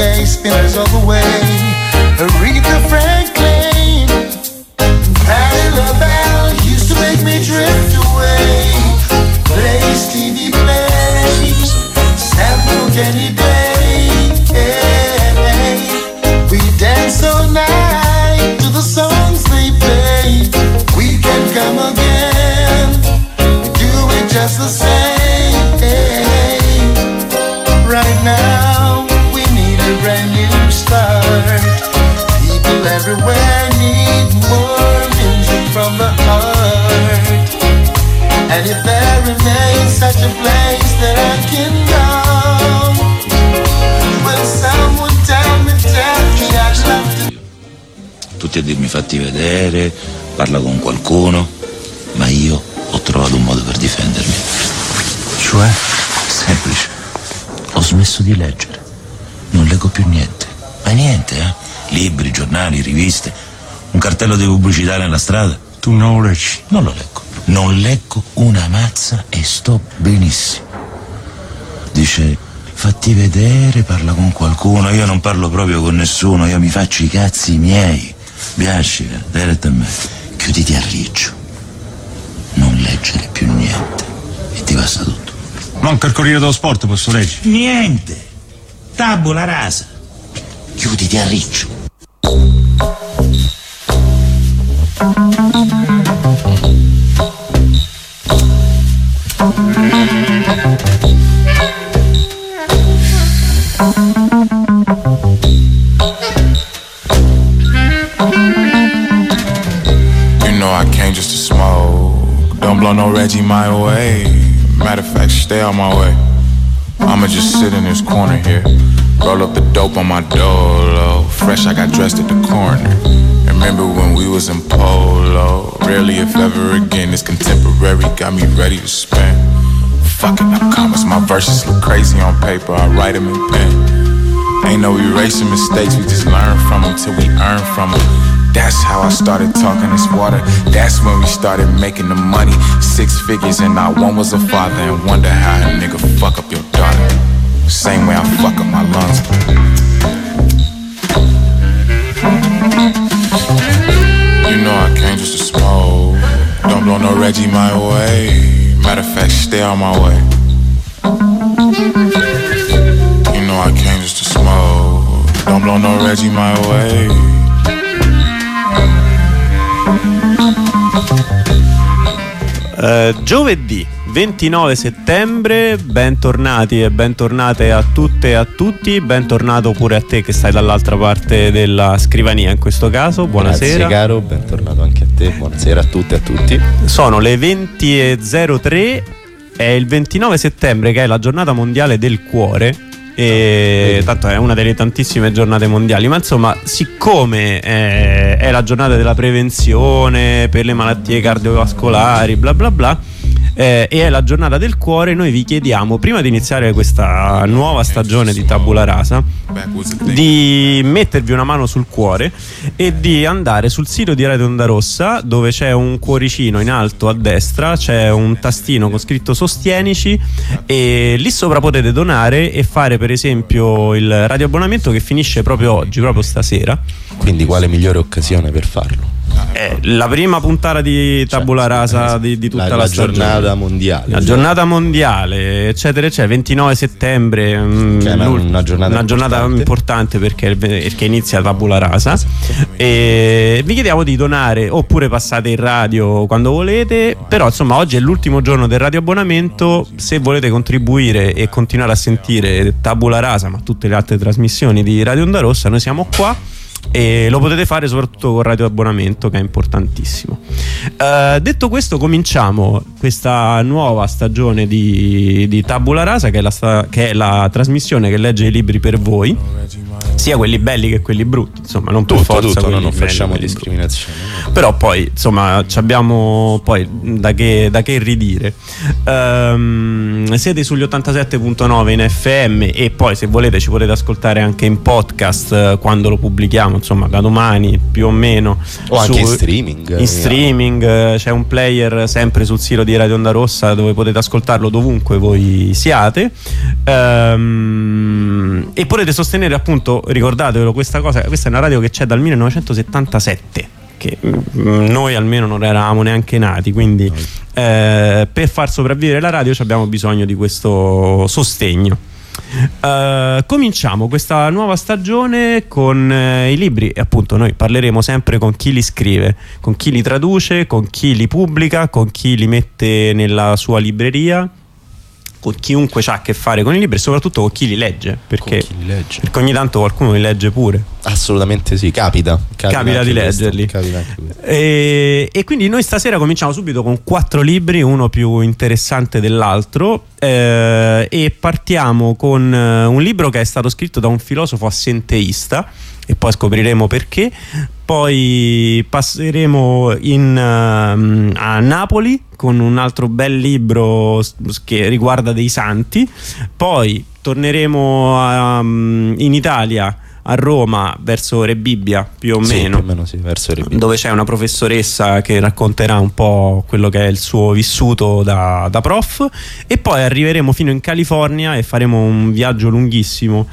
day, spinners all the way. Aretha Franklin, Patti LaBelle used to make me drift away. Play Stevie Play, Sam Cooke any day. We dance all night to the songs they play. We can come again, do it just the same. Right now we need a brand new start. People everywhere need more music from the heart. And if there remains such a place that I can go, will someone tell me I'd love to. Tutti a dirmi fatti vedere, parla con qualcuno, ma io ho trovato un modo per difendermi. Cioè? Semplice. Ho smesso di leggere. Non leggo più niente. Ma niente, libri, giornali, riviste, un cartello di pubblicità nella strada. Tu non lo leggi? Non lo leggo. Non leggo una mazza e sto benissimo. Dice, fatti vedere, parla con qualcuno. Io non parlo proprio con nessuno, io mi faccio i cazzi miei. Biascica, dai a me. Chiuditi a riccio. Non leggere più niente. E ti passa tutto. Manca il Corriere dello Sport, posso leggere? Niente. Tabula rasa. Chiuditi a riccio. You know I came just to smoke. Don't blow no Reggie my way. Matter of fact, stay on my way. I'ma just sit in this corner here. Roll up the dope on my dolo. Fresh, I got dressed at the corner. Remember when we was in polo? Rarely if ever again. This contemporary got me ready to spend. Fucking up commas, my verses look crazy on paper. I write them in pen. Ain't no erasing mistakes, we just learn from them till we earn from them. That's how I started talking this water. That's when we started making the money. 6 figures and not one was a father. And wonder how a nigga fuck up your daughter. Same way I fuck up my lungs. You know I came just to smoke. Don't blow no Reggie my way. Matter of fact, stay on my way. You know I came just to smoke. Don't blow no Reggie my way. Giovedì 29 settembre, bentornati e bentornate a tutte e a tutti, bentornato pure a te che stai dall'altra parte della scrivania in questo caso, buonasera. Grazie caro, bentornato anche a te, buonasera a tutte e a tutti. Sono le 20.03, è il 29 settembre che è la giornata mondiale del cuore. E tanto è una delle tantissime giornate mondiali, ma insomma, siccome è la giornata della prevenzione per le malattie cardiovascolari, bla bla bla, e è la giornata del cuore, noi vi chiediamo, prima di iniziare questa nuova stagione di Tabula Rasa, di mettervi una mano sul cuore e di andare sul sito di Radio Onda Rossa, dove c'è un cuoricino in alto a destra, c'è un tastino con scritto sostienici, e lì sopra potete donare e fare per esempio il radioabbonamento che finisce proprio oggi, proprio stasera. Quindi quale migliore occasione per farlo? La prima puntata di Tabula Rasa di tutta la giornata mondiale. La giornata mondiale, eccetera, eccetera. 29 settembre, che è una giornata importante perché inizia Tabula Rasa. E vi chiediamo di donare, oppure passate in radio quando volete. Però insomma, oggi è l'ultimo giorno del radioabbonamento. Se volete contribuire e continuare a sentire Tabula Rasa, ma tutte le altre trasmissioni di Radio Onda Rossa, noi siamo qua. E lo potete fare soprattutto con Radio Abbonamento, che è importantissimo. Detto questo, cominciamo questa nuova stagione di Tabula Rasa, che è la trasmissione che legge i libri per voi. sia quelli belli che quelli brutti, insomma, non per forza tutto, non belli, facciamo discriminazione. Però poi insomma abbiamo poi da che ridire. Siete sugli 87.9 in FM e poi se volete ci potete ascoltare anche in podcast quando lo pubblichiamo, insomma da domani più o meno, o anche in streaming. In streaming c'è un player sempre sul sito di Radio Onda Rossa dove potete ascoltarlo dovunque voi siate, e potete sostenere, appunto, ricordatevelo questa cosa, questa è una radio che c'è dal 1977, che noi almeno non eravamo neanche nati, quindi per far sopravvivere la radio abbiamo bisogno di questo sostegno. Cominciamo questa nuova stagione con i libri e appunto noi parleremo sempre con chi li scrive, con chi li traduce, con chi li pubblica, con chi li mette nella sua libreria, con chiunque ha a che fare con i libri e soprattutto con chi li legge, perché ogni tanto qualcuno li legge pure. Assolutamente sì, capita di leggerli. E quindi noi stasera cominciamo subito con 4 libri, uno più interessante dell'altro, e partiamo con un libro che è stato scritto da un filosofo assenteista e poi scopriremo perché. Poi passeremo a Napoli con un altro bel libro che riguarda dei santi. Poi torneremo in Italia, a Roma, verso Rebibbia più o meno, sì, verso Rebibbia, dove c'è una professoressa che racconterà un po' quello che è il suo vissuto da prof, e poi arriveremo fino in California e faremo un viaggio lunghissimo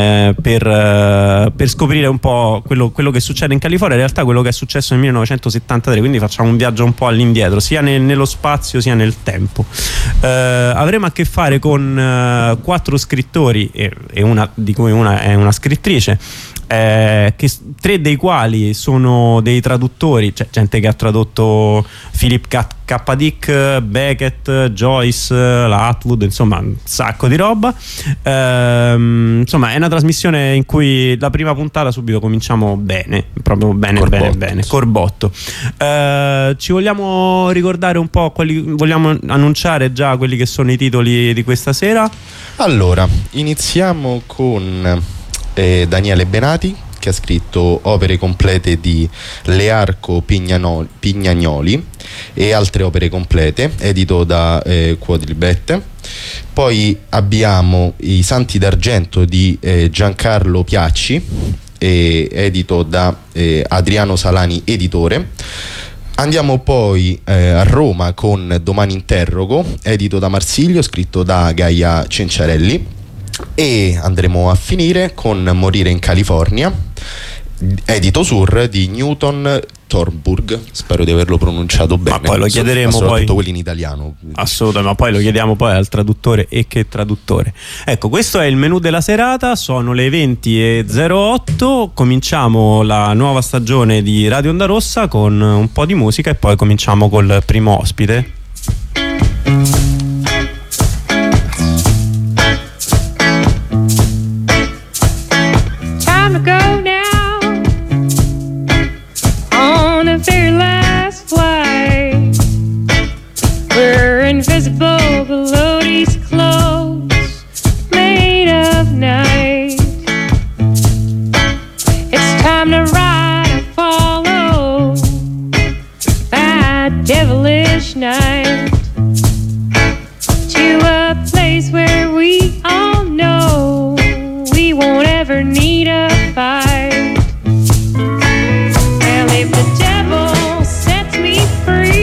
per scoprire un po' quello che succede in California, in realtà quello che è successo nel 1973, quindi facciamo un viaggio un po' all'indietro, sia nello spazio sia nel tempo. Avremo a che fare con 4 scrittori e una di cui una è una scrittrice, 3 dei quali sono dei traduttori, cioè gente che ha tradotto Philip K. Dick, Beckett, Joyce, la Atwood, insomma un sacco di roba. Insomma è una trasmissione in cui la prima puntata subito cominciamo bene, proprio bene, Corbotto. Ci vogliamo ricordare un po' vogliamo annunciare già quelli che sono i titoli di questa sera? Allora, iniziamo con Daniele Benati, che ha scritto opere complete di Learco Pignagnoli e altre opere complete, edito da Quadlibet. Poi abbiamo I Santi d'Argento di Giancarlo Piacci, edito da Adriano Salani, editore. Andiamo poi a Roma con Domani Interrogo, edito da Marsilio, scritto da Gaia Cenciarelli. E andremo a finire con Morire in California, edito Sur di Newton Thornburg, spero di averlo pronunciato bene, ma poi lo chiederemo, soprattutto quelli in italiano. Assolutamente, ma poi lo chiediamo poi al traduttore, e che traduttore. Ecco, questo è il menù della serata, sono le 20:08, cominciamo la nuova stagione di Radio Onda Rossa con un po' di musica e poi cominciamo col primo ospite. Invisible below these clothes made of night. It's time to ride or follow that devilish night to a place where we all know we won't ever need a fight. Well, if the devil sets me free,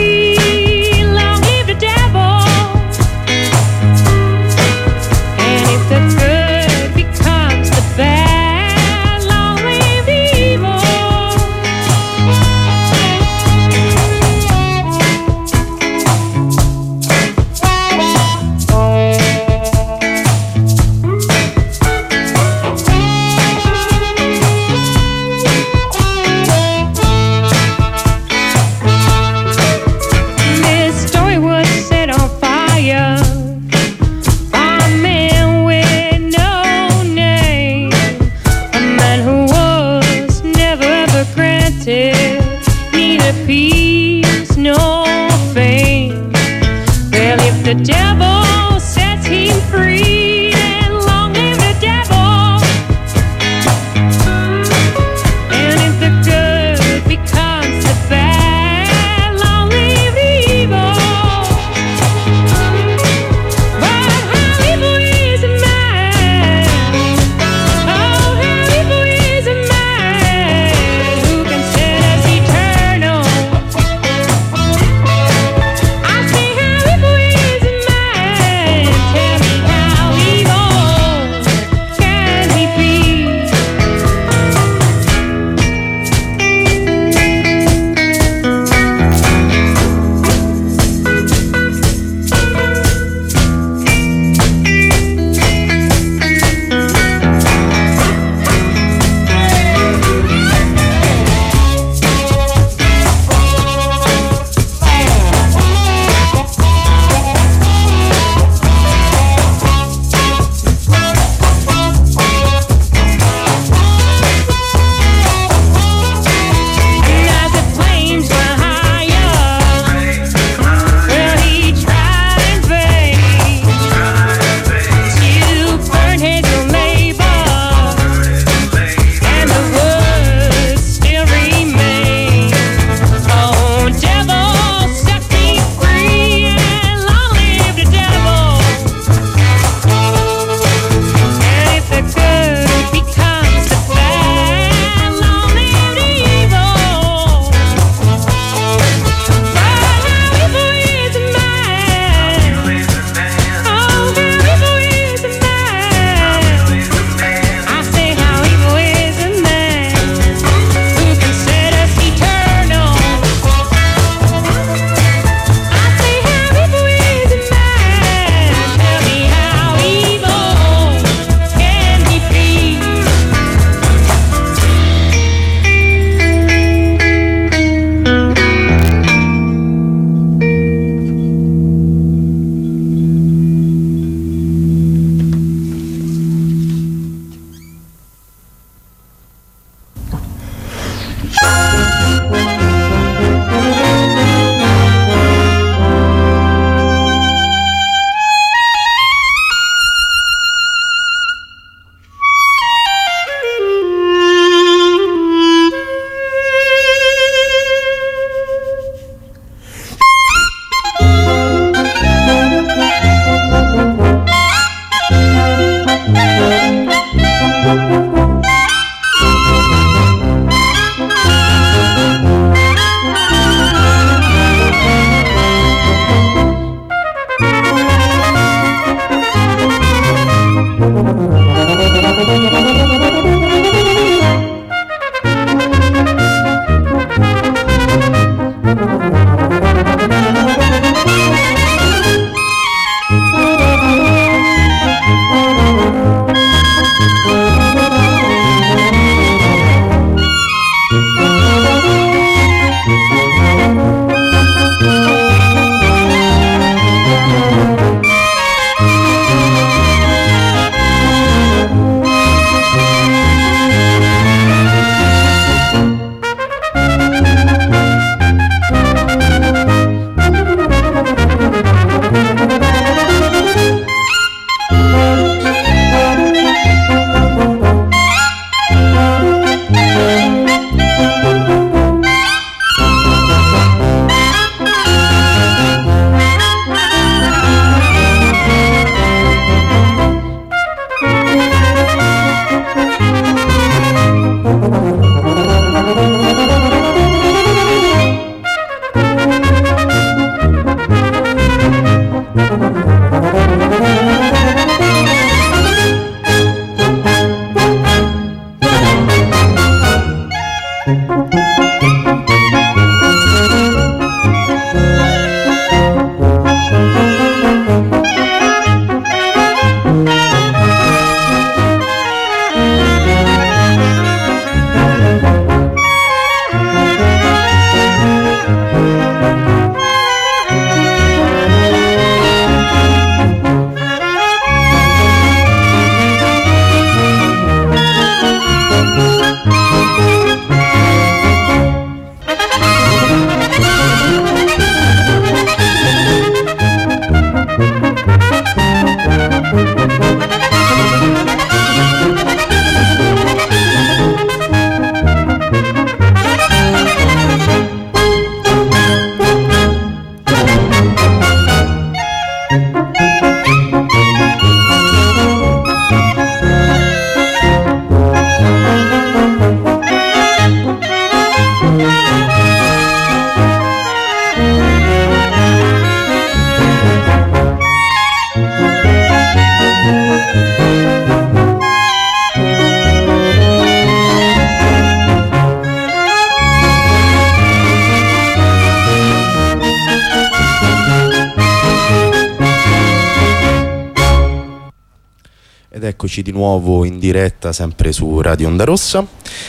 Ed eccoci di nuovo in diretta sempre su Radio Onda Rossa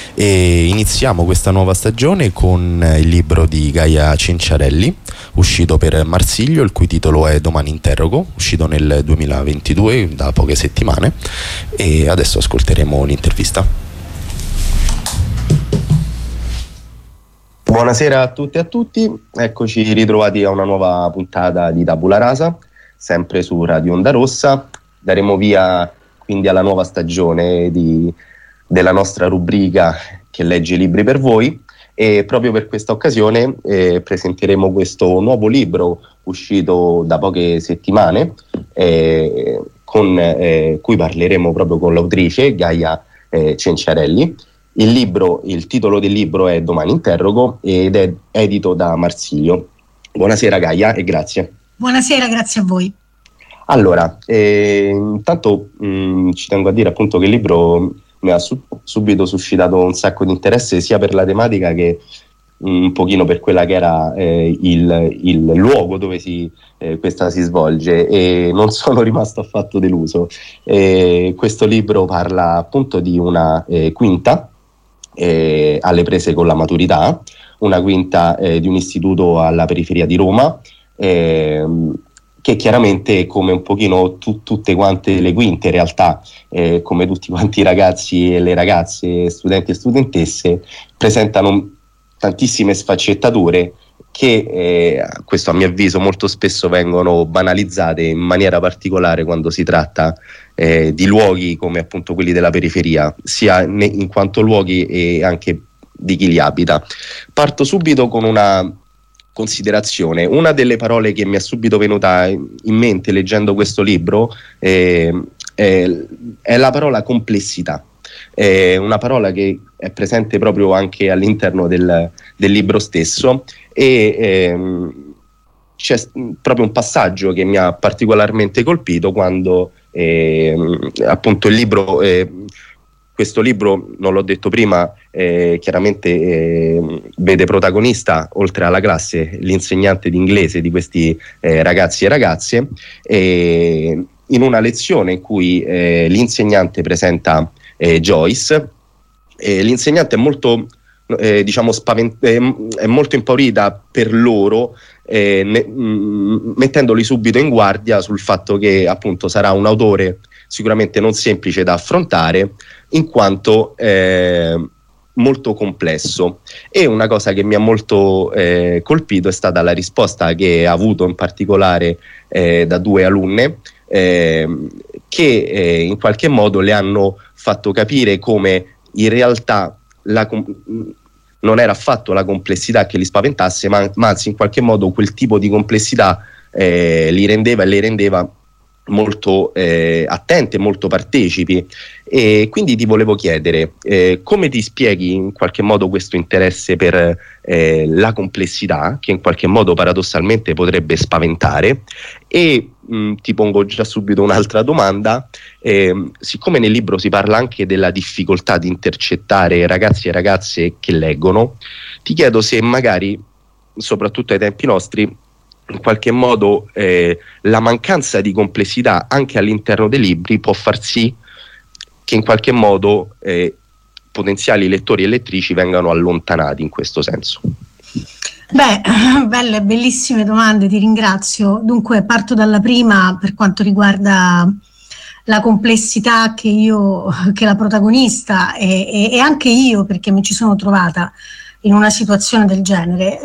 e iniziamo questa nuova stagione con il libro di Gaia Cenciarelli, uscito per Marsilio, il cui titolo è Domani interrogo, uscito nel 2022 da poche settimane, e adesso ascolteremo l'intervista. Buonasera a tutte e a tutti, eccoci ritrovati a una nuova puntata di Tabula Rasa, sempre su Radio Onda Rossa. Daremo via quindi alla nuova stagione della nostra rubrica che legge libri per voi, e proprio per questa occasione presenteremo questo nuovo libro uscito da poche settimane, con cui parleremo proprio con l'autrice Gaia Cenciarelli. Il titolo del libro è Domani interrogo ed è edito da Marsilio. Buonasera Gaia e grazie. Buonasera, grazie a voi. Allora, intanto ci tengo a dire appunto che il libro mi ha subito suscitato un sacco di interesse, sia per la tematica che un pochino per quella che era il luogo dove questa si svolge, e non sono rimasto affatto deluso. Questo libro parla appunto di una quinta alle prese con la maturità, una quinta di un istituto alla periferia di Roma, che chiaramente, come un pochino tutte quante le quinte in realtà, come tutti quanti i ragazzi e le ragazze, studenti e studentesse, presentano tantissime sfaccettature che questo a mio avviso molto spesso vengono banalizzate, in maniera particolare quando si tratta di luoghi come appunto quelli della periferia, sia in quanto luoghi e anche di chi li abita. Parto subito con una considerazione. Una delle parole che mi è subito venuta in mente leggendo questo libro è la parola complessità. È una parola che è presente proprio anche all'interno del libro stesso, e c'è proprio un passaggio che mi ha particolarmente colpito quando appunto il libro, questo libro, non l'ho detto prima, chiaramente vede protagonista, oltre alla classe, l'insegnante di inglese di questi ragazzi e ragazze, in una lezione in cui l'insegnante presenta Joyce. L'insegnante è molto diciamo è molto impaurita per loro, mettendoli subito in guardia sul fatto che appunto sarà un autore sicuramente non semplice da affrontare, in quanto molto complesso. E una cosa che mi ha molto colpito è stata la risposta che ha avuto in particolare da due alunne, che in qualche modo le hanno fatto capire come in realtà non era affatto la complessità che li spaventasse, ma anzi in qualche modo quel tipo di complessità li rendeva e le rendeva molto attente, molto partecipi. E quindi ti volevo chiedere come ti spieghi in qualche modo questo interesse per la complessità, che in qualche modo paradossalmente potrebbe spaventare. E ti pongo già subito un'altra domanda, siccome nel libro si parla anche della difficoltà di intercettare ragazzi e ragazze che leggono, ti chiedo se magari, soprattutto ai tempi nostri, in qualche modo la mancanza di complessità anche all'interno dei libri può far sì che in qualche modo potenziali lettori e lettrici vengano allontanati in questo senso. Beh, belle, bellissime domande, ti ringrazio. Dunque, parto dalla prima per quanto riguarda la complessità che la protagonista e anche io, perché mi ci sono trovata in una situazione del genere.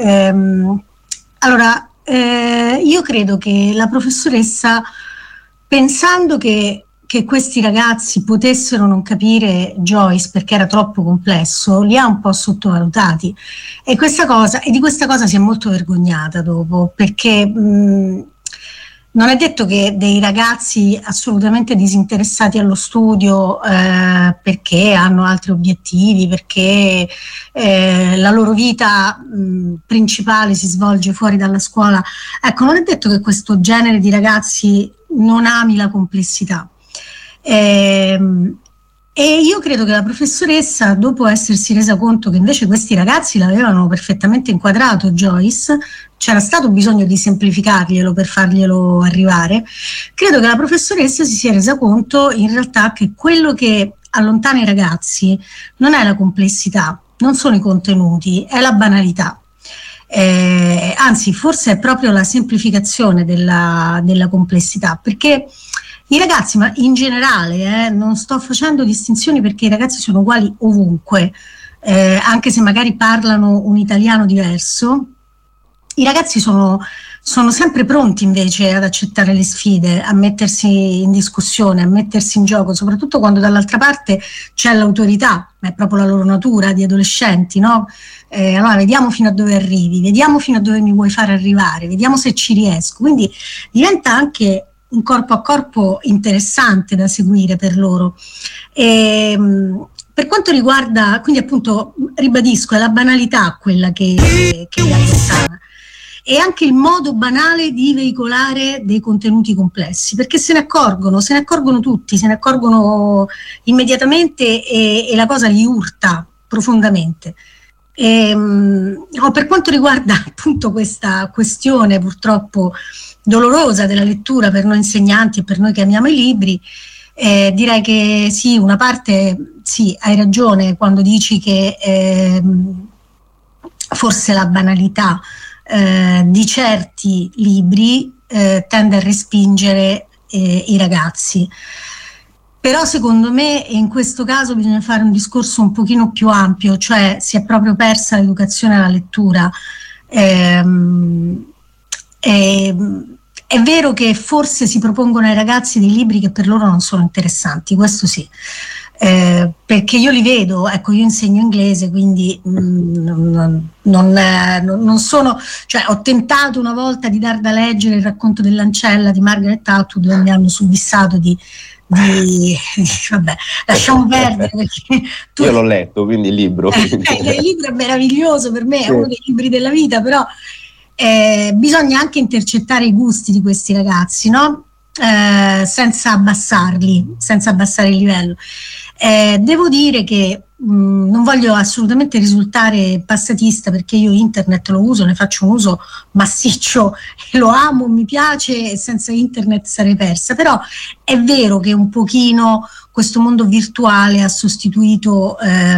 Allora, io credo che la professoressa, pensando che questi ragazzi potessero non capire Joyce perché era troppo complesso, li ha un po' sottovalutati, e di questa cosa si è molto vergognata dopo, perché non è detto che dei ragazzi assolutamente disinteressati allo studio perché hanno altri obiettivi, perché la loro vita principale si svolge fuori dalla scuola, ecco, non è detto che questo genere di ragazzi non ami la complessità. E io credo che la professoressa, dopo essersi resa conto che invece questi ragazzi l'avevano perfettamente inquadrato Joyce, c'era stato bisogno di semplificarglielo per farglielo arrivare, credo che la professoressa si sia resa conto in realtà che quello che allontana i ragazzi non è la complessità, non sono i contenuti, è la banalità. Anzi, forse è proprio la semplificazione della complessità, perché i ragazzi, ma in generale, non sto facendo distinzioni perché i ragazzi sono uguali ovunque, anche se magari parlano un italiano diverso, i ragazzi sono sempre pronti invece ad accettare le sfide, a mettersi in discussione, a mettersi in gioco, soprattutto quando dall'altra parte c'è l'autorità, ma è proprio la loro natura di adolescenti, no? Allora vediamo fino a dove arrivi, vediamo fino a dove mi vuoi fare arrivare, vediamo se ci riesco. Quindi diventa anche un corpo a corpo interessante da seguire per loro. Per quanto riguarda, quindi appunto ribadisco, è la banalità quella che li allontana, e anche il modo banale di veicolare dei contenuti complessi, perché se ne accorgono tutti, se ne accorgono immediatamente, e la cosa li urta profondamente. Per quanto riguarda appunto questa questione purtroppo dolorosa della lettura per noi insegnanti e per noi che amiamo i libri, direi che sì, una parte sì, hai ragione quando dici che forse la banalità di certi libri tende a respingere i ragazzi. Però secondo me in questo caso bisogna fare un discorso un pochino più ampio, cioè si è proprio persa l'educazione alla lettura. È vero che forse si propongono ai ragazzi dei libri che per loro non sono interessanti, questo sì, perché io li vedo, ecco, io insegno inglese, quindi non sono, cioè ho tentato una volta di dar da leggere il racconto dell'ancella di Margaret Atwood, dove mi hanno subissato vabbè, lasciamo perdere, perché io l'ho letto, quindi il libro il libro è meraviglioso, per me è uno dei libri della vita, però bisogna anche intercettare i gusti di questi ragazzi, no? Senza abbassarli, senza abbassare il livello. Devo dire che non voglio assolutamente risultare passatista, perché io internet lo uso, ne faccio un uso massiccio, lo amo, mi piace, e senza internet sarei persa. Però è vero che un pochino questo mondo virtuale ha sostituito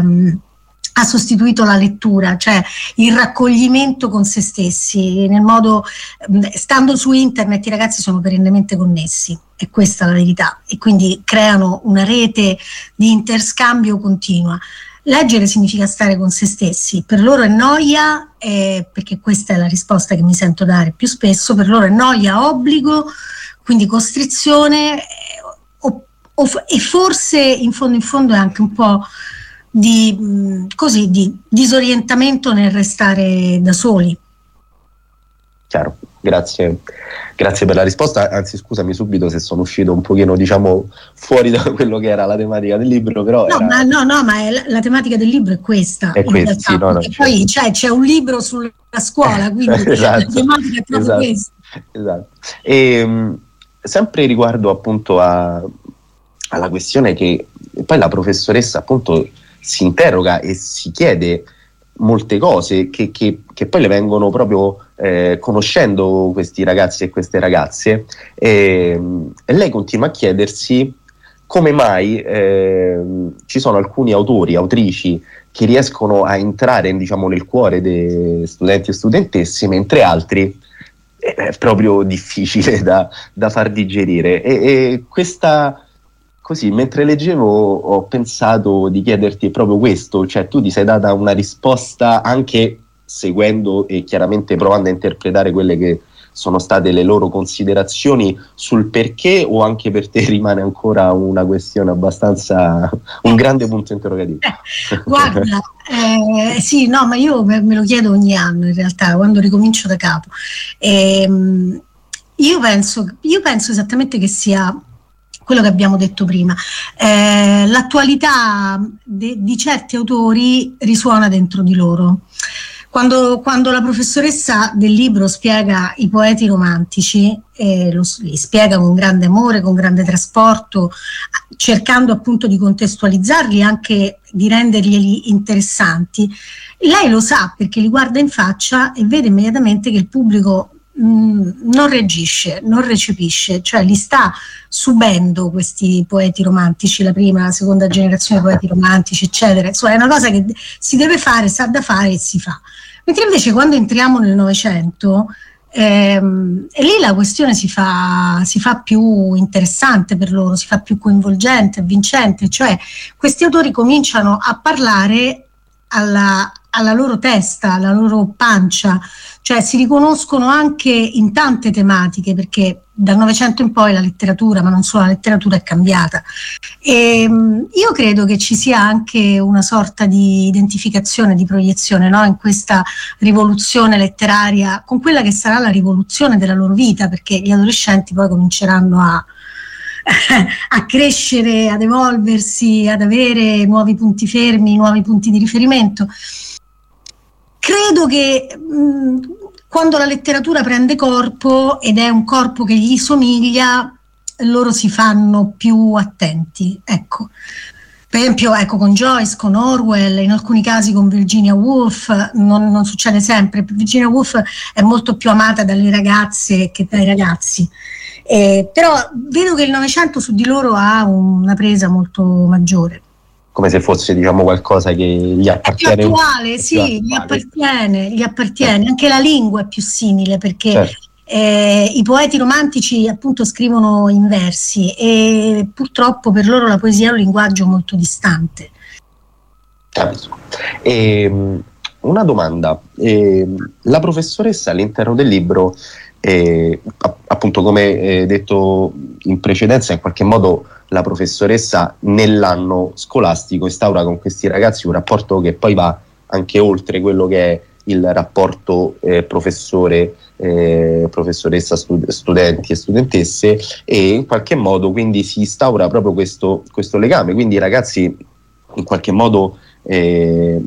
la lettura, cioè il raccoglimento con se stessi, nel modo, stando su internet i ragazzi sono perennemente connessi, è questa la verità, e quindi creano una rete di interscambio continua. Leggere significa stare con se stessi, per loro è noia, perché questa è la risposta che mi sento dare più spesso, per loro è noia, obbligo, quindi costrizione, e forse in fondo è anche un po' di disorientamento nel restare da soli. Chiaro, grazie per la risposta, anzi scusami subito se sono uscito un pochino, diciamo, fuori da quello che era la tematica del libro, però ma la tematica del libro è questa, sì, poi c'è un libro sulla scuola, quindi esatto, la tematica è proprio questa. Esatto. E sempre riguardo appunto alla questione che poi la professoressa appunto si interroga e si chiede molte cose che poi le vengono proprio conoscendo questi ragazzi e queste ragazze, e lei continua a chiedersi come mai ci sono alcuni autori, autrici che riescono a entrare, diciamo, nel cuore dei studenti e studentesse, mentre altri è proprio difficile da far digerire, e questa. Così, mentre leggevo, ho pensato di chiederti proprio questo, cioè tu ti sei data una risposta anche seguendo e chiaramente provando a interpretare quelle che sono state le loro considerazioni sul perché, o anche per te rimane ancora una questione abbastanza, un grande punto interrogativo? Guarda, sì, no, ma io me lo chiedo ogni anno in realtà, quando ricomincio da capo. Io penso esattamente che sia quello che abbiamo detto prima, l'attualità di certi autori risuona dentro di loro. Quando la professoressa del libro spiega i poeti romantici, li spiega con grande amore, con grande trasporto, cercando appunto di contestualizzarli, anche di renderli interessanti, lei lo sa perché li guarda in faccia e vede immediatamente che il pubblico non reagisce, non recepisce, cioè li sta subendo questi poeti romantici, la prima, la seconda generazione di poeti romantici, eccetera. Insomma, è una cosa che si deve fare, sa da fare e si fa. Mentre invece quando entriamo nel Novecento, lì la questione si fa più interessante per loro, si fa più coinvolgente, avvincente, cioè questi autori cominciano a parlare alla loro testa, alla loro pancia, cioè si riconoscono anche in tante tematiche, perché dal Novecento in poi la letteratura, ma non solo la letteratura, è cambiata. E io credo che ci sia anche una sorta di identificazione, di proiezione, no? In questa rivoluzione letteraria, con quella che sarà la rivoluzione della loro vita, perché gli adolescenti poi cominceranno a crescere, ad evolversi, ad avere nuovi punti fermi, nuovi punti di riferimento. Credo che quando la letteratura prende corpo, ed è un corpo che gli somiglia, loro si fanno più attenti, ecco. Per esempio, ecco, con Joyce, con Orwell, in alcuni casi con Virginia Woolf, non succede sempre. Virginia Woolf è molto più amata dalle ragazze che dai ragazzi. Però vedo che il Novecento su di loro ha una presa molto maggiore. Come se fosse, diciamo, qualcosa che gli appartiene. È più attuale, sì, gli appartiene. Anche la lingua è più simile, perché I poeti romantici appunto scrivono in versi e purtroppo per loro la poesia è un linguaggio molto distante. Capisco. Una domanda, la professoressa all'interno del libro, appunto come detto in precedenza, in qualche modo la professoressa nell'anno scolastico instaura con questi ragazzi un rapporto che poi va anche oltre quello che è il rapporto professoressa, studenti e studentesse, e in qualche modo quindi si instaura proprio questo legame, quindi i ragazzi in qualche modo è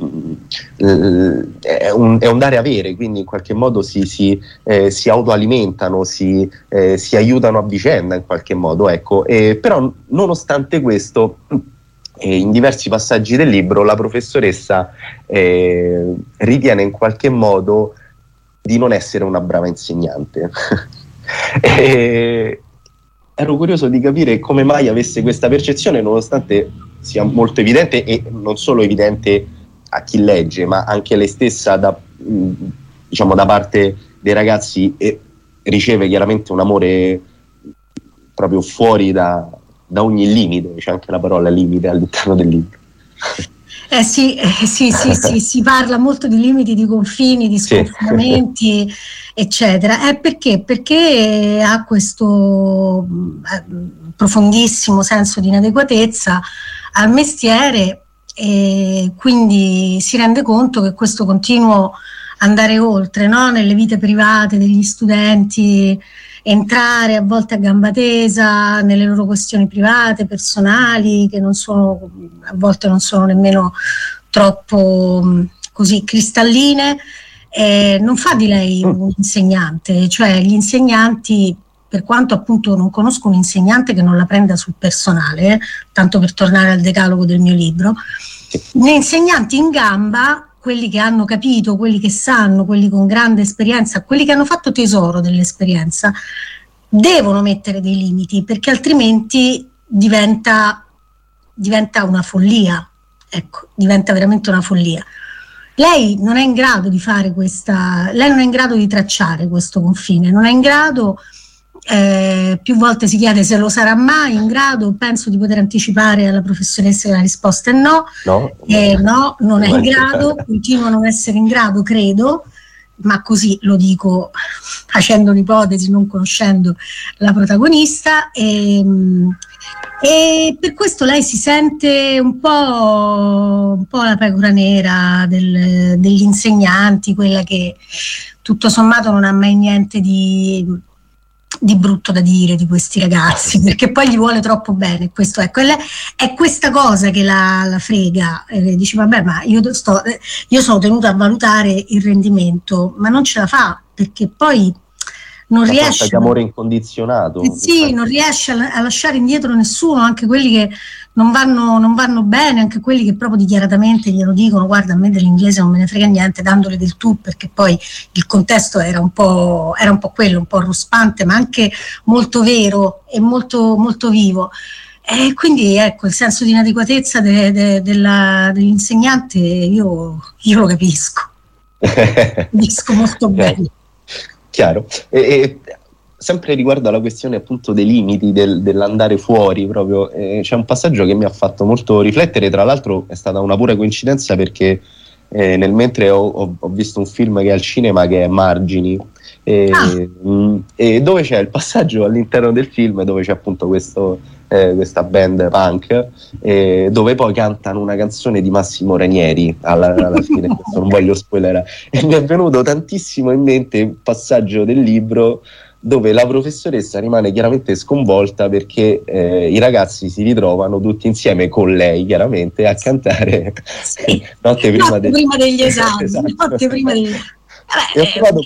un dare avere, quindi in qualche modo si autoalimentano, si aiutano a vicenda in qualche modo, ecco. Però nonostante questo, in diversi passaggi del libro la professoressa ritiene in qualche modo di non essere una brava insegnante. Ero curioso di capire come mai avesse questa percezione, nonostante sia molto evidente, e non solo evidente a chi legge, ma anche lei stessa da parte dei ragazzi, e riceve chiaramente un amore proprio fuori da ogni limite, c'è anche la parola limite all'interno del libro. Sì, si parla molto di limiti, di confini, di sconfinamenti, eccetera. Perché ha questo profondissimo senso di inadeguatezza al mestiere, e quindi si rende conto che questo continuo andare oltre, no? Nelle vite private degli studenti, entrare a volte a gamba tesa nelle loro questioni private, personali, che a volte non sono nemmeno troppo così cristalline, non fa di lei un insegnante. Cioè gli insegnanti, per quanto appunto non conosco un insegnante che non la prenda sul personale, tanto per tornare al decalogo del mio libro, gli insegnanti in gamba, quelli che hanno capito, quelli che sanno, quelli con grande esperienza, quelli che hanno fatto tesoro dell'esperienza, devono mettere dei limiti, perché altrimenti diventa una follia. Ecco, diventa veramente una follia. Lei non è in grado di fare lei non è in grado di tracciare questo confine, non è in grado. Più volte si chiede se lo sarà mai in grado. Penso di poter anticipare alla professoressa che la risposta è no, non è in grado, continua a non essere in grado, credo, ma così lo dico facendo un'ipotesi, non conoscendo la protagonista, e per questo lei si sente un po' la pecora nera degli insegnanti, quella che tutto sommato non ha mai niente di brutto da dire di questi ragazzi, perché poi gli vuole troppo bene. Questo è questa cosa che la frega. Dice vabbè, ma io sono tenuta a valutare il rendimento, ma non ce la fa, perché poi non riesce, di amore incondizionato, non riesce a lasciare indietro nessuno, anche quelli che non vanno bene, anche quelli che proprio dichiaratamente glielo dicono: guarda, a me dell'inglese non me ne frega niente, dandole del tu, perché poi il contesto era un po' quello, un po' ruspante, ma anche molto vero e molto, molto vivo. E quindi ecco, il senso di inadeguatezza dell'insegnante io lo capisco. Capisco molto bene. Chiaro. E sempre riguardo alla questione appunto dei limiti dell'andare fuori, proprio c'è un passaggio che mi ha fatto molto riflettere. Tra l'altro è stata una pura coincidenza, perché nel mentre ho visto un film che è al cinema, che è Margini, e dove c'è il passaggio all'interno del film dove c'è appunto questa band punk, dove poi cantano una canzone di Massimo Ranieri alla fine. Questo non voglio spoilerare, e mi è venuto tantissimo in mente un passaggio del libro dove la professoressa rimane chiaramente sconvolta, perché i ragazzi si ritrovano tutti insieme con lei chiaramente a cantare notte prima degli esami. Esatto. Notte prima degli... E ho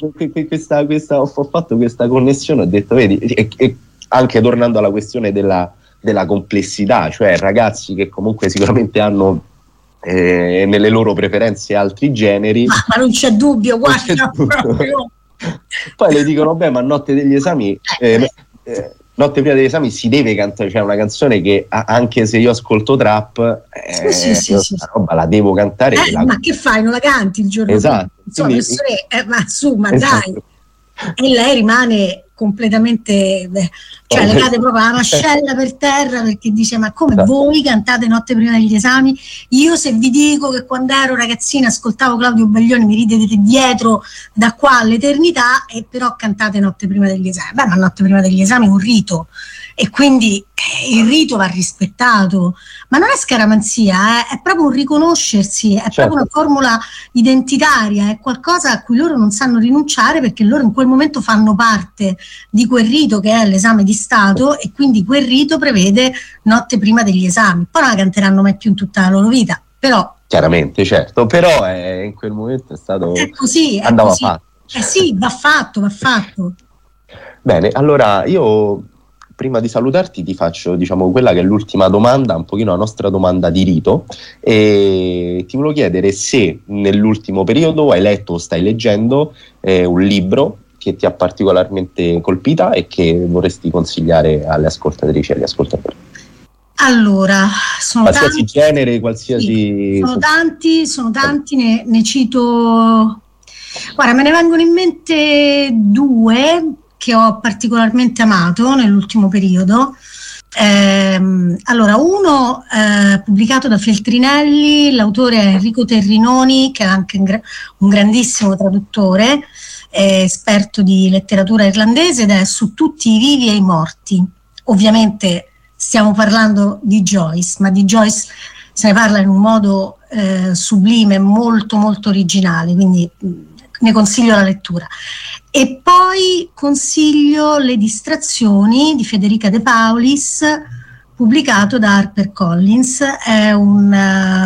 fatto questa connessione, ho detto vedi, e anche tornando alla questione della complessità, cioè ragazzi che comunque sicuramente hanno nelle loro preferenze altri generi, ma non c'è dubbio, guarda, proprio. Poi le dicono beh, ma notte degli esami notte prima degli esami si deve cantare, cioè una canzone che anche se io ascolto trap la roba la devo cantare, ma che fai, non la canti il giorno esatto, dopo? Insomma, ma su, ma esatto. dai. e lei rimane completamente, cioè le cade proprio la mascella per terra, perché dice: ma come voi cantate notte prima degli esami? Io se vi dico che quando ero ragazzina ascoltavo Claudio Baglioni mi ridete dietro da qua all'eternità, e però cantate notte prima degli esami. Beh, ma notte prima degli esami è un rito, e quindi il rito va rispettato, ma non è scaramanzia, è proprio un riconoscersi, è proprio una formula identitaria, è qualcosa a cui loro non sanno rinunciare, perché loro in quel momento fanno parte di quel rito che è l'esame di Stato, e quindi quel rito prevede notte prima degli esami. Poi non la canteranno mai più in tutta la loro vita, però chiaramente, certo, però in quel momento è stato così, andava così. fatto. Sì, va fatto. Bene, allora io prima di salutarti ti faccio, diciamo, quella che è l'ultima domanda, un pochino la nostra domanda di rito, e ti volevo chiedere se nell'ultimo periodo hai letto o stai leggendo un libro che ti ha particolarmente colpita e che vorresti consigliare alle ascoltatrici e agli ascoltatori. Allora, sono qualsiasi tanti, genere, qualsiasi... Sì, sono tanti, ne cito... Guarda, me ne vengono in mente due che ho particolarmente amato nell'ultimo periodo. Allora, uno pubblicato da Feltrinelli, l'autore è Enrico Terrinoni, che è anche un grandissimo traduttore, esperto di letteratura irlandese, ed è Su tutti i vivi e i morti. Ovviamente stiamo parlando di Joyce, ma di Joyce se ne parla in un modo sublime, molto molto originale, quindi ne consiglio la lettura. E poi consiglio Le distrazioni di Federica De Paulis, pubblicato da HarperCollins. È un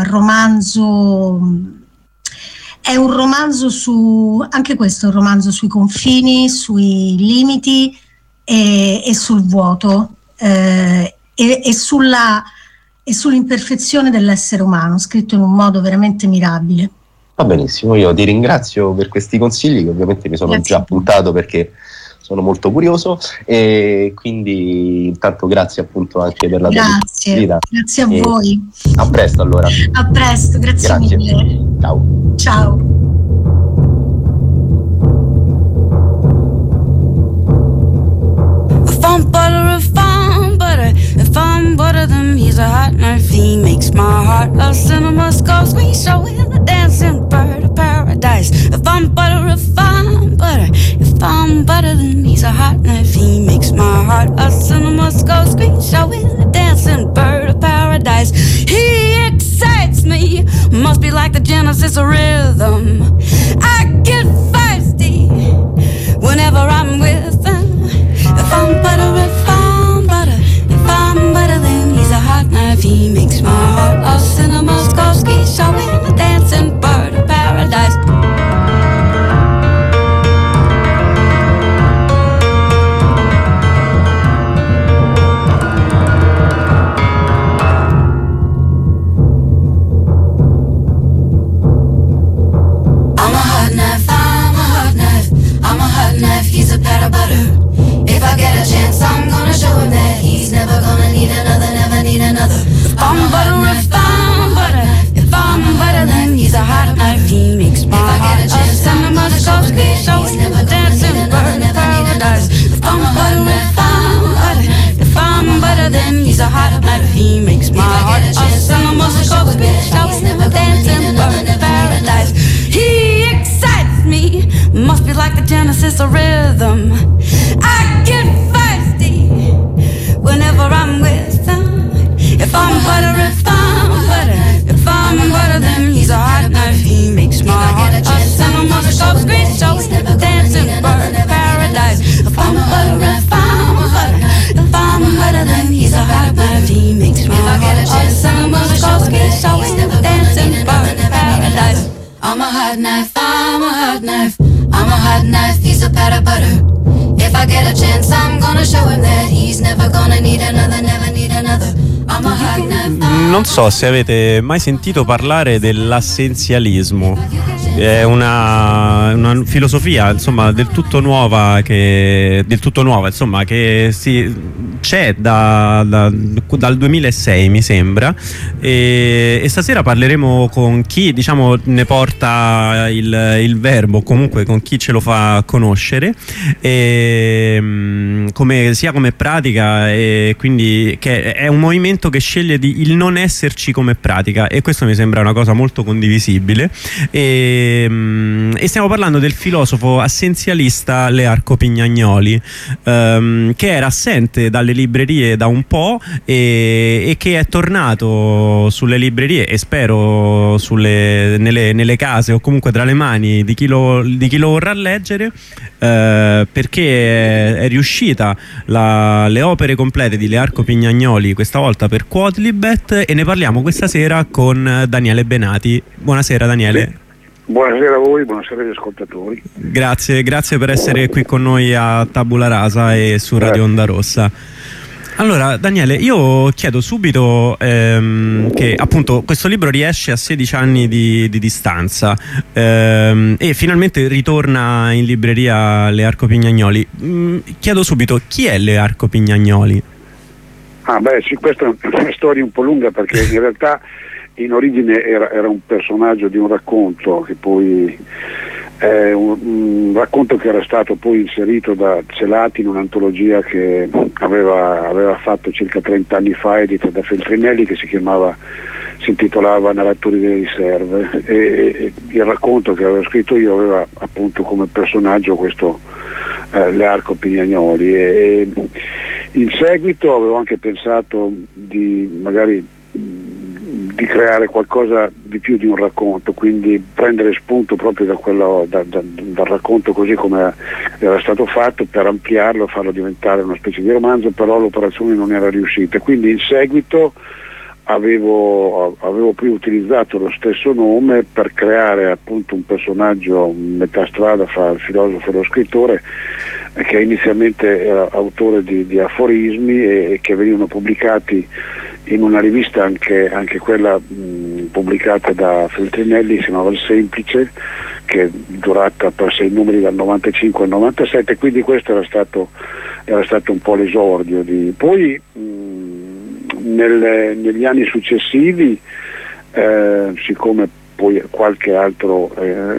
romanzo su, anche questo è un romanzo sui confini, sui limiti e sul vuoto, e sull'imperfezione dell'essere umano, scritto in un modo veramente mirabile. Va benissimo, io ti ringrazio per questi consigli che ovviamente mi sono già appuntato perché sono molto curioso, e quindi intanto grazie appunto anche per la tua disponibilità. Grazie a voi. A presto allora. A presto, grazie mille. Ciao. If I'm butter, then he's a hot knife. He makes my heart a cinema score screen show with a dancing bird of paradise. If I'm butter, then he's a hot knife. He makes my heart a cinema score screen show with a dancing bird of paradise. He excites me, must be like the genesis of rhythm. I get feisty whenever I'm with him. If I'm butter, then he's a hot knife. He makes my heart a cinema Moskovsky showing the dancing bird of paradise. I'm a hot knife, he's a pat of butter. If I get a chance, I'm gonna show him that he's never gonna need another, never need another. If I'm butter, then he's a hot knife. He makes my heart a cinema Moskovsky showing the dancing bird of paradise. If I'm butter, then he's a hot knife. He makes my heart a cinema Moskovsky showing the dancing bird of paradise. He excites me, must be like the genesis of rhythm. I get feisty whenever I'm with him. If I'm butter, then he's a hot knife. He makes my heart a cinema Moskovsky showing the dancing bird of paradise. If I'm butter, then he's a hot knife. He makes my heart a cinema Moskovsky showing the dancing bird of paradise. I'm a hot knife, he's a pat of butter. If I get a chance, I'm gonna show him that he's never gonna need another, never need another. I'm a hot knife. Non so se avete mai sentito parlare dell'assenzialismo. È una filosofia, insomma, del tutto nuova, insomma, che si c'è dal 2006 mi sembra, e stasera parleremo con chi diciamo ne porta il verbo, comunque con chi ce lo fa conoscere, sia come pratica, e quindi che è un movimento che sceglie il non esserci come pratica, e questo mi sembra una cosa molto condivisibile, e stiamo parlando del filosofo assenzialista Learco Pignagnoli, che era assente dalle librerie da un po' e che è tornato sulle librerie, e spero nelle case o comunque tra le mani di chi lo vorrà leggere, perché è riuscita le opere complete di Learco Pignagnoli, questa volta per Quodlibet, e ne parliamo questa sera con Daniele Benati. Buonasera Daniele. Buonasera a voi, buonasera agli ascoltatori. Grazie per essere qui con noi a Tabula Rasa e su Radio Onda Rossa. Allora Daniele, io chiedo subito che appunto questo libro riesce a 16 anni di distanza, e finalmente ritorna in libreria Learco Pignagnoli. Chiedo subito, chi è Learco Pignagnoli? Sì, questa è una storia un po' lunga, perché in realtà in origine era un personaggio di un racconto, che poi è un racconto che era stato poi inserito da Celati in un'antologia che aveva fatto circa 30 anni fa, edita da Feltrinelli, che si intitolava Narratori delle riserve, e il racconto che avevo scritto io aveva appunto come personaggio questo Learco Pignagnoli, e in seguito avevo anche pensato di creare qualcosa di più di un racconto, quindi prendere spunto proprio dal racconto così come era stato fatto, per ampliarlo, farlo diventare una specie di romanzo, però l'operazione non era riuscita, quindi in seguito avevo poi utilizzato lo stesso nome per creare appunto un personaggio metà strada fra il filosofo e lo scrittore, che inizialmente era autore di aforismi e che venivano pubblicati in una rivista, anche quella pubblicata da Feltrinelli, si chiamava Il Semplice, che è durata per 6 numeri dal 95 al 97, quindi questo era stato un po' l'esordio. Poi negli anni successivi, siccome poi qualche altro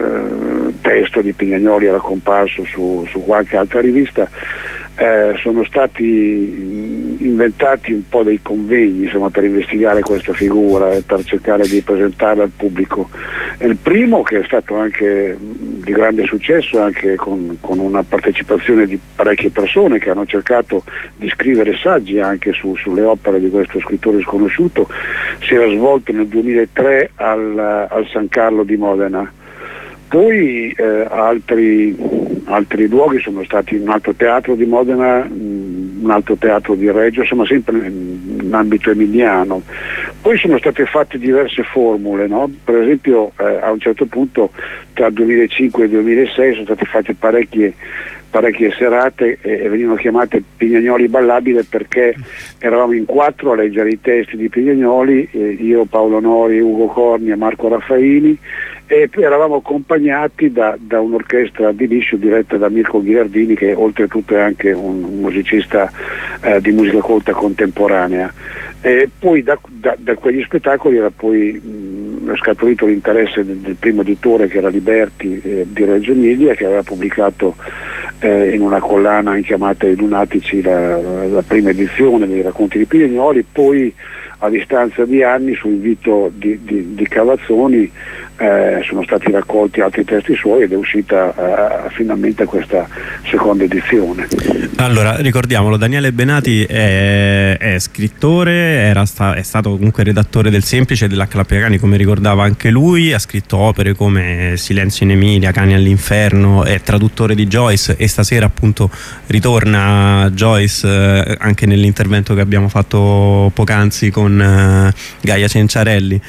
testo di Pignagnoli era comparso su qualche altra rivista, sono stati inventati un po' dei convegni, insomma, per investigare questa figura e per cercare di presentarla al pubblico. Il primo, che è stato anche di grande successo, anche con una partecipazione di parecchie persone che hanno cercato di scrivere saggi anche sulle opere di questo scrittore sconosciuto, si era svolto nel 2003 al San Carlo di Modena. Poi altri luoghi sono stati un altro teatro di Modena, un altro teatro di Reggio, insomma sempre in ambito emiliano. Poi sono state fatte diverse formule, no? Per esempio a un certo punto tra il 2005 e il 2006 sono state fatte parecchie serate e venivano chiamate Pignagnoli Ballabile, perché eravamo in 4 a leggere i testi di Pignagnoli, io, Paolo Nori, Ugo Corni e Marco Raffaini, e poi eravamo accompagnati da un'orchestra di liscio diretta da Mirko Ghirardini, che oltretutto è anche un musicista di musica colta contemporanea. E poi da quegli spettacoli era poi scaturito l'interesse del primo editore, che era Liberti di Reggio Emilia, che aveva pubblicato in una collana chiamata I Lunatici la prima edizione dei racconti di Pignagnoli. Poi a distanza di anni, su invito di Cavazzoni, sono stati raccolti altri testi suoi ed è uscita finalmente questa seconda edizione. Allora, ricordiamolo, Daniele Benati è scrittore, è stato comunque redattore del Semplice e dell'H. come ricordava anche lui, ha scritto opere come Silenzio in Emilia, Cani all'inferno, è traduttore di Joyce, e stasera appunto ritorna Joyce anche nell'intervento che abbiamo fatto poc'anzi con Gaia Cenciarelli,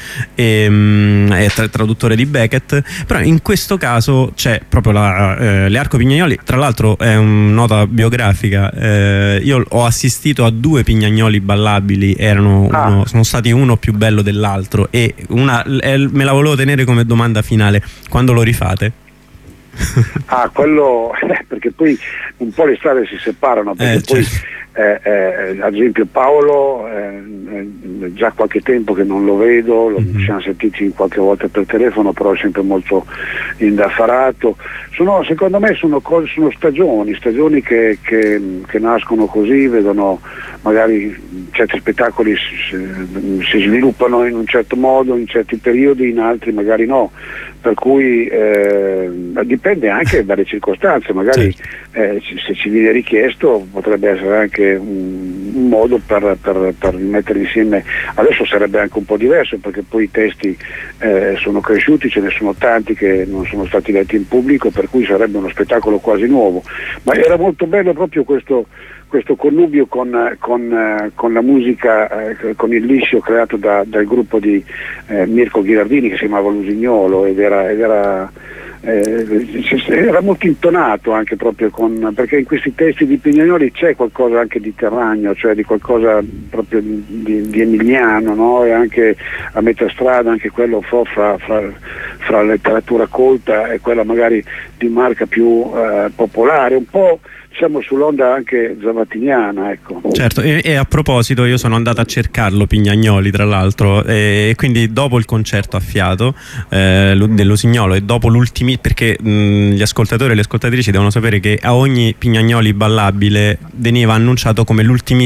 è traduttore di Beckett. Però in questo caso c'è proprio Learco Pignagnoli, tra l'altro è una nota biografica, io ho assistito a 2 Pignagnoli ballabili, sono stati uno più bello dell'altro, e me la volevo tenere come domanda finale: quando lo rifate? Quello perché poi un po' le strade si separano, perché poi certo. ad esempio Paolo, già qualche tempo che non lo vedo, ci siamo sentiti qualche volta per telefono, però è sempre molto indaffarato. Secondo me sono stagioni che nascono così, vedono magari certi spettacoli si sviluppano in un certo modo in certi periodi, in altri magari no, per cui dipende anche dalle circostanze, magari se ci viene richiesto potrebbe essere anche un modo per mettere insieme. Adesso sarebbe anche un po' diverso, perché poi i testi sono cresciuti, ce ne sono tanti che non sono stati letti in pubblico, per cui sarebbe uno spettacolo quasi nuovo, ma era molto bello proprio questo connubio con la musica, con il liscio creato dal gruppo di Mirko Ghirardini, che si chiamava Lusignolo, ed era molto intonato anche proprio perché in questi testi di Pignanoli c'è qualcosa anche di terragno, cioè di qualcosa proprio di emiliano, no? E anche a metà strada, anche quello fra la letteratura colta e quella magari di marca più popolare, un po' siamo sull'onda anche zavattiniana, ecco. Certo, e a proposito, io sono andato a cercarlo Pignagnoli, tra l'altro, e quindi dopo il concerto a Fiato dell'Usignolo e dopo perché gli ascoltatori e le ascoltatrici devono sapere che a ogni Pignagnoli ballabile veniva annunciato come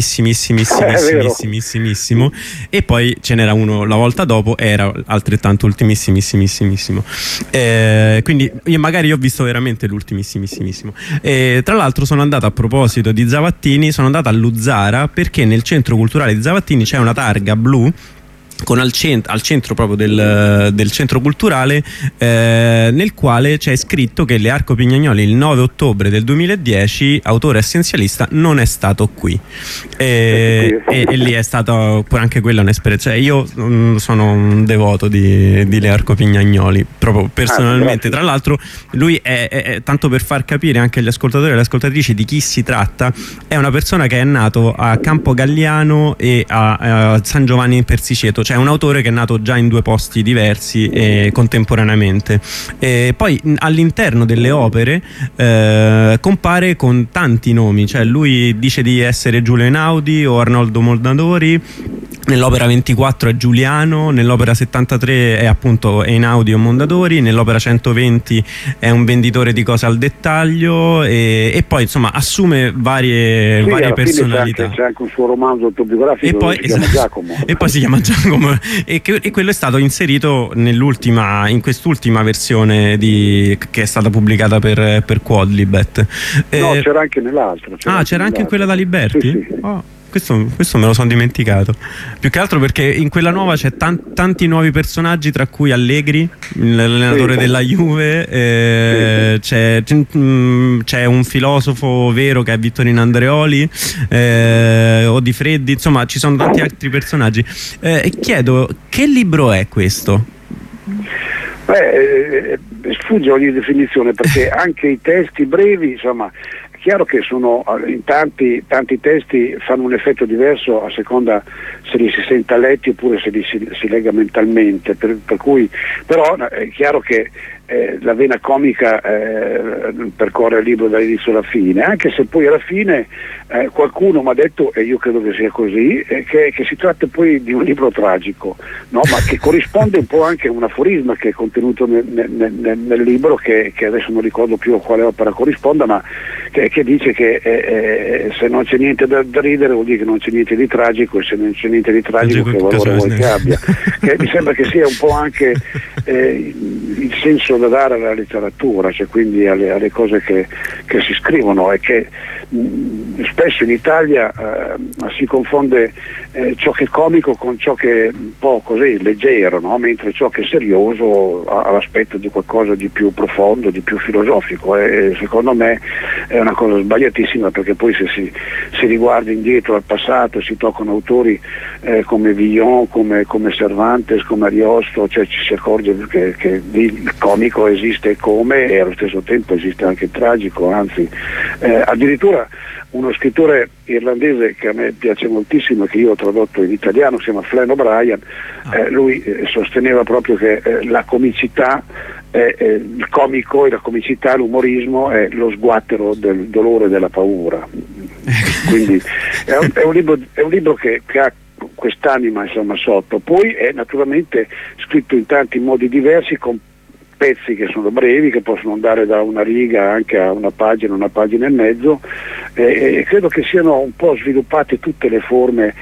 l'ultimissimissimo, e poi ce n'era uno la volta dopo, era altrettanto ultimissimissimo, quindi magari io ho visto veramente l'ultimissimissimo. Tra l'altro sono andato, a proposito di Zavattini, sono andato a Luzzara perché nel centro culturale di Zavattini c'è una targa blu con al centro proprio del centro culturale, nel quale c'è scritto che Learco Pignagnoli il 9 ottobre del 2010, autore essenzialista, non è stato qui, e lì è stato anche quella un'esperienza. Cioè, io sono un devoto di Learco Pignagnoli proprio personalmente. Tra l'altro lui è tanto per far capire anche agli ascoltatori e alle ascoltatrici di chi si tratta, è una persona che è nato a Campo Galliano e a San Giovanni in Persiceto, cioè un autore che è nato già in due posti diversi contemporaneamente. Poi all'interno delle opere compare con tanti nomi, cioè lui dice di essere Giulio Einaudi o Arnoldo Mondadori, nell'opera 24 è Giuliano, nell'opera 73 è appunto Einaudi o Mondadori, nell'opera 120 è un venditore di cose al dettaglio, e poi insomma assume varie personalità. C'è anche un suo romanzo autobiografico e poi, si chiama Giacomo. E poi si chiama Giacomo, e quello è stato inserito in quest'ultima versione che è stata pubblicata per Quadlibet. No, c'era anche nell'altro. C'era anche in quella da Liberty? Sì. Oh. Questo me lo sono dimenticato, più che altro perché in quella nuova c'è tanti nuovi personaggi, tra cui Allegri, l'allenatore della Juve, c'è un filosofo vero che è Vittorino Andreoli, o Di Freddi, insomma ci sono tanti altri personaggi, e chiedo, che libro è questo? Sfugge ogni definizione, perché anche i testi brevi, insomma, è chiaro che sono in tanti testi fanno un effetto diverso a seconda se li si senta letti oppure se li si legga mentalmente, per cui però è chiaro che la vena comica percorre il libro dall'inizio alla fine, anche se poi alla fine qualcuno mi ha detto, e io credo che sia così, che si tratta poi di un libro tragico, no? Ma che corrisponde un po' anche a un aforisma che è contenuto nel libro, che adesso non ricordo più a quale opera corrisponda, ma che dice che se non c'è niente da ridere vuol dire che non c'è niente di tragico, e se non c'è niente di tragico che valore vuoi che abbia. Che mi sembra che sia un po' anche il senso da dare alla letteratura, cioè quindi alle cose che si scrivono, e che spesso in Italia si confonde ciò che è comico con ciò che è un po' così leggero, no? Mentre ciò che è serioso ha l'aspetto di qualcosa di più profondo, di più filosofico, e secondo me è una cosa sbagliatissima, perché poi se si riguarda indietro al passato si toccano autori come Villon, come Cervantes, come Ariosto, cioè ci si accorge che il comico esiste come, e allo stesso tempo esiste anche il tragico, anzi addirittura uno scrittore irlandese che a me piace moltissimo e che io ho tradotto in italiano, si chiama Flann O'Brien, lui sosteneva proprio che la comicità, il comico e la comicità, l'umorismo è lo sguattero del dolore e della paura. Quindi è un libro che ha quest'anima, insomma, sotto. Poi è naturalmente scritto in tanti modi diversi, con pezzi che sono brevi, che possono andare da una riga anche a una pagina e mezzo, e credo che siano un po' sviluppate tutte le forme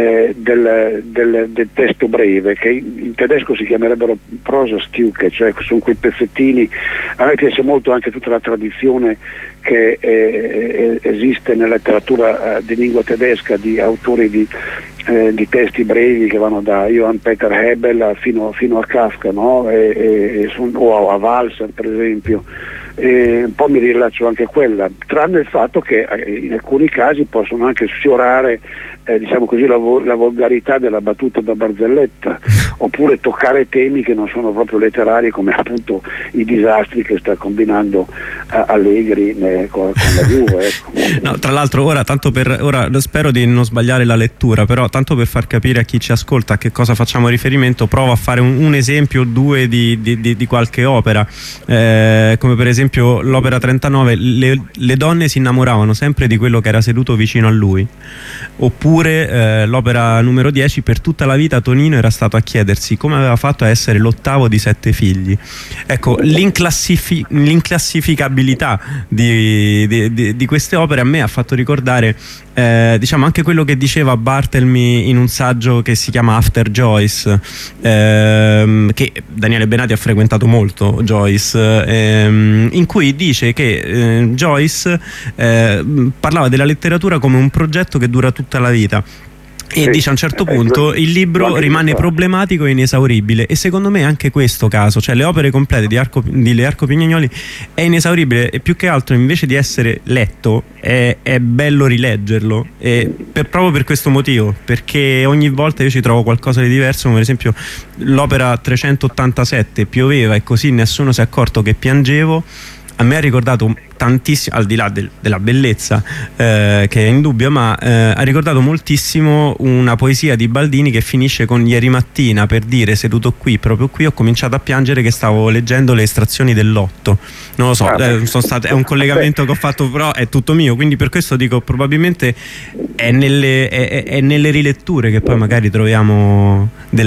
del testo breve, che in tedesco si chiamerebbero Prosastücke, cioè sono quei pezzettini. A me piace molto anche tutta la tradizione che esiste nella letteratura di lingua tedesca di autori di testi brevi che vanno da Johann Peter Hebel fino a Kafka, no? O a Walser, per esempio. Un po' mi rilaccio anche quella, tranne il fatto che in alcuni casi possono anche sfiorare diciamo così, la volgarità della battuta da barzelletta, oppure toccare temi che non sono proprio letterari, come appunto i disastri che sta combinando Allegri con la Juve, ecco. No, tra l'altro ora spero di non sbagliare la lettura, però tanto per far capire a chi ci ascolta a che cosa facciamo riferimento, provo a fare un esempio o due di qualche opera, come per esempio l'opera 39, le donne si innamoravano sempre di quello che era seduto vicino a lui, oppure l'opera numero 10, per tutta la vita Tonino era stato a chiedersi come aveva fatto a essere l'8º di 7 figli. Ecco, l'inclassificabilità di queste opere a me ha fatto ricordare diciamo anche quello che diceva Barthelmy in un saggio che si chiama After Joyce, che Daniele Benati ha frequentato molto Joyce, in cui dice che Joyce parlava della letteratura come un progetto che dura tutta la vita. E dice a un certo punto il libro rimane problematico e inesauribile, e secondo me anche questo caso, cioè le opere complete di Learco Pignanoli, è inesauribile, e più che altro invece di essere letto è bello rileggerlo, e proprio per questo motivo, perché ogni volta io ci trovo qualcosa di diverso, come per esempio l'opera 387, pioveva e così nessuno si è accorto che piangevo. A me ha ricordato tantissimo, al di là della bellezza che è indubbia, ma ha ricordato moltissimo una poesia di Baldini che finisce con ieri mattina, per dire seduto qui, proprio qui, ho cominciato a piangere che stavo leggendo le estrazioni dell'Otto. Non lo so, è un collegamento che ho fatto, però è tutto mio, quindi per questo dico probabilmente è nelle riletture che poi magari troviamo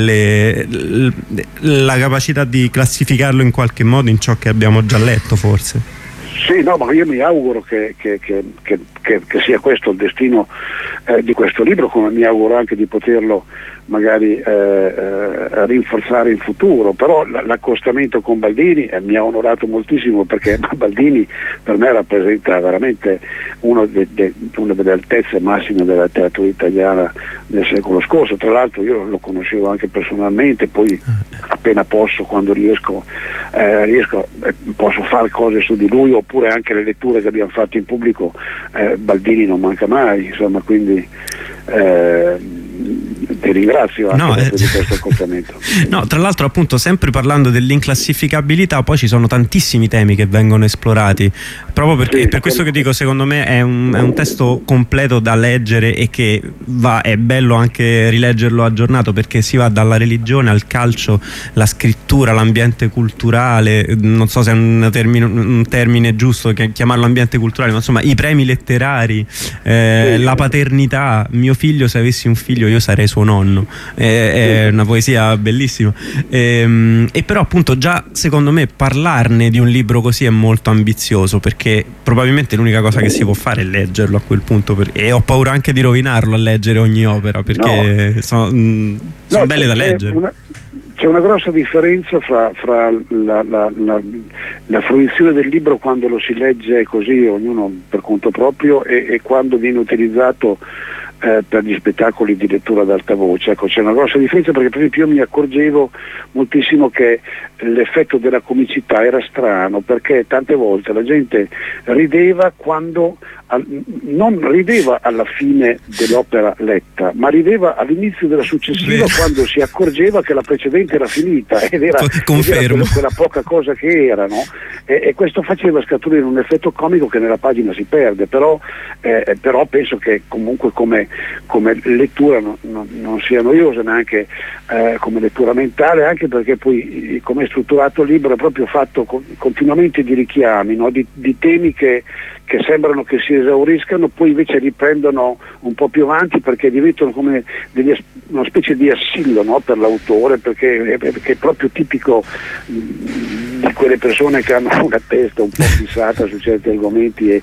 la capacità di classificarlo in qualche modo in ciò che abbiamo già letto, forse. Sì, no, ma io mi auguro che sia questo il destino di questo libro, come mi auguro anche di poterlo magari rinforzare in futuro. Però l'accostamento con Baldini mi ha onorato moltissimo, perché Baldini per me rappresenta veramente una delle altezze massime della letteratura italiana del secolo scorso. Tra l'altro io lo conoscevo anche personalmente, poi appena posso, quando riesco posso fare cose su di lui, oppure anche le letture che abbiamo fatto in pubblico. Baldini non manca mai, insomma, quindi ti ringrazio anche di questo accostamento. No, tra l'altro, appunto, sempre parlando dell'inclassificabilità, poi ci sono tantissimi temi che vengono esplorati, proprio perché per questo che dico, secondo me è un testo completo da leggere, e che è bello anche rileggerlo aggiornato, perché si va dalla religione al calcio, la scrittura, l'ambiente culturale, non so se è un termine giusto chiamarlo ambiente culturale, ma insomma i premi letterari, la paternità. Mio figlio, se avessi un figlio io sarei suo nonno, è una poesia bellissima, e però appunto già secondo me parlarne di un libro così è molto ambizioso, perché probabilmente l'unica cosa che si può fare è leggerlo a quel punto, e ho paura anche di rovinarlo a leggere ogni opera, perché sono belle da leggere. C'è una grossa differenza fra la fruizione del libro quando lo si legge così, ognuno per conto proprio, e quando viene utilizzato per gli spettacoli di lettura ad alta voce. Ecco, c'è una grossa differenza, perché per esempio io mi accorgevo moltissimo che l'effetto della comicità era strano, perché tante volte la gente rideva non rideva alla fine dell'opera letta, ma rideva all'inizio della successiva, quando si accorgeva che la precedente era finita ed era quella poca cosa che era, no? E questo faceva scaturire un effetto comico che nella pagina si perde, però penso che comunque come come lettura non sia noiosa neanche come lettura mentale, anche perché poi come è strutturato il libro è proprio fatto continuamente di richiami, no? di temi che sembrano che si esauriscano, poi invece riprendono un po' più avanti perché diventano come una specie di assillo, no? Per l'autore, perché è proprio tipico di quelle persone che hanno una testa un po' fissata su certi argomenti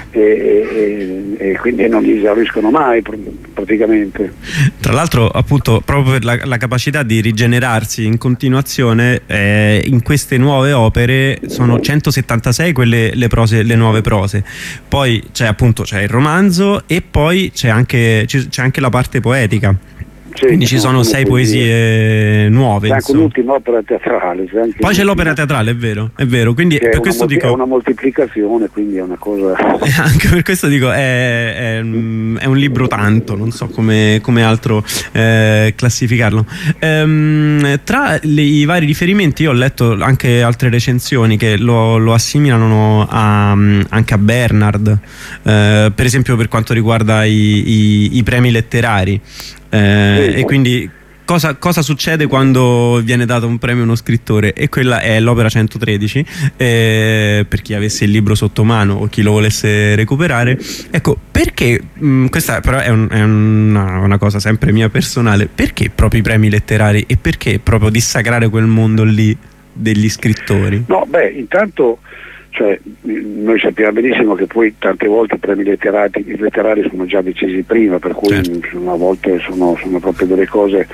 e quindi non li esauriscono mai praticamente. Tra l'altro, appunto, proprio per la capacità di rigenerarsi in continuazione, in queste nuove opere sono 176 le nuove prose. Poi c'è il romanzo e poi c'è anche la parte poetica. Sì, quindi ci sono 6 poesie nuove. C'è anche un'ultima opera teatrale. Poi c'è l'opera teatrale, è vero. Quindi per questo dico. È una moltiplicazione, quindi è una cosa. Anche per questo dico, è un libro tanto, non so come altro classificarlo. Tra i vari riferimenti, io ho letto anche altre recensioni che lo assimilano anche a Bernard, per esempio per quanto riguarda i premi letterari. E quindi cosa succede quando viene dato un premio a uno scrittore? E quella è l'opera 113, per chi avesse il libro sotto mano o chi lo volesse recuperare. Ecco, perché questa però è una cosa sempre mia personale, perché proprio i premi letterari e perché proprio dissacrare quel mondo lì degli scrittori? No, intanto noi sappiamo benissimo che poi tante volte i premi letterari sono già decisi prima, per cui a volte sono proprio delle cose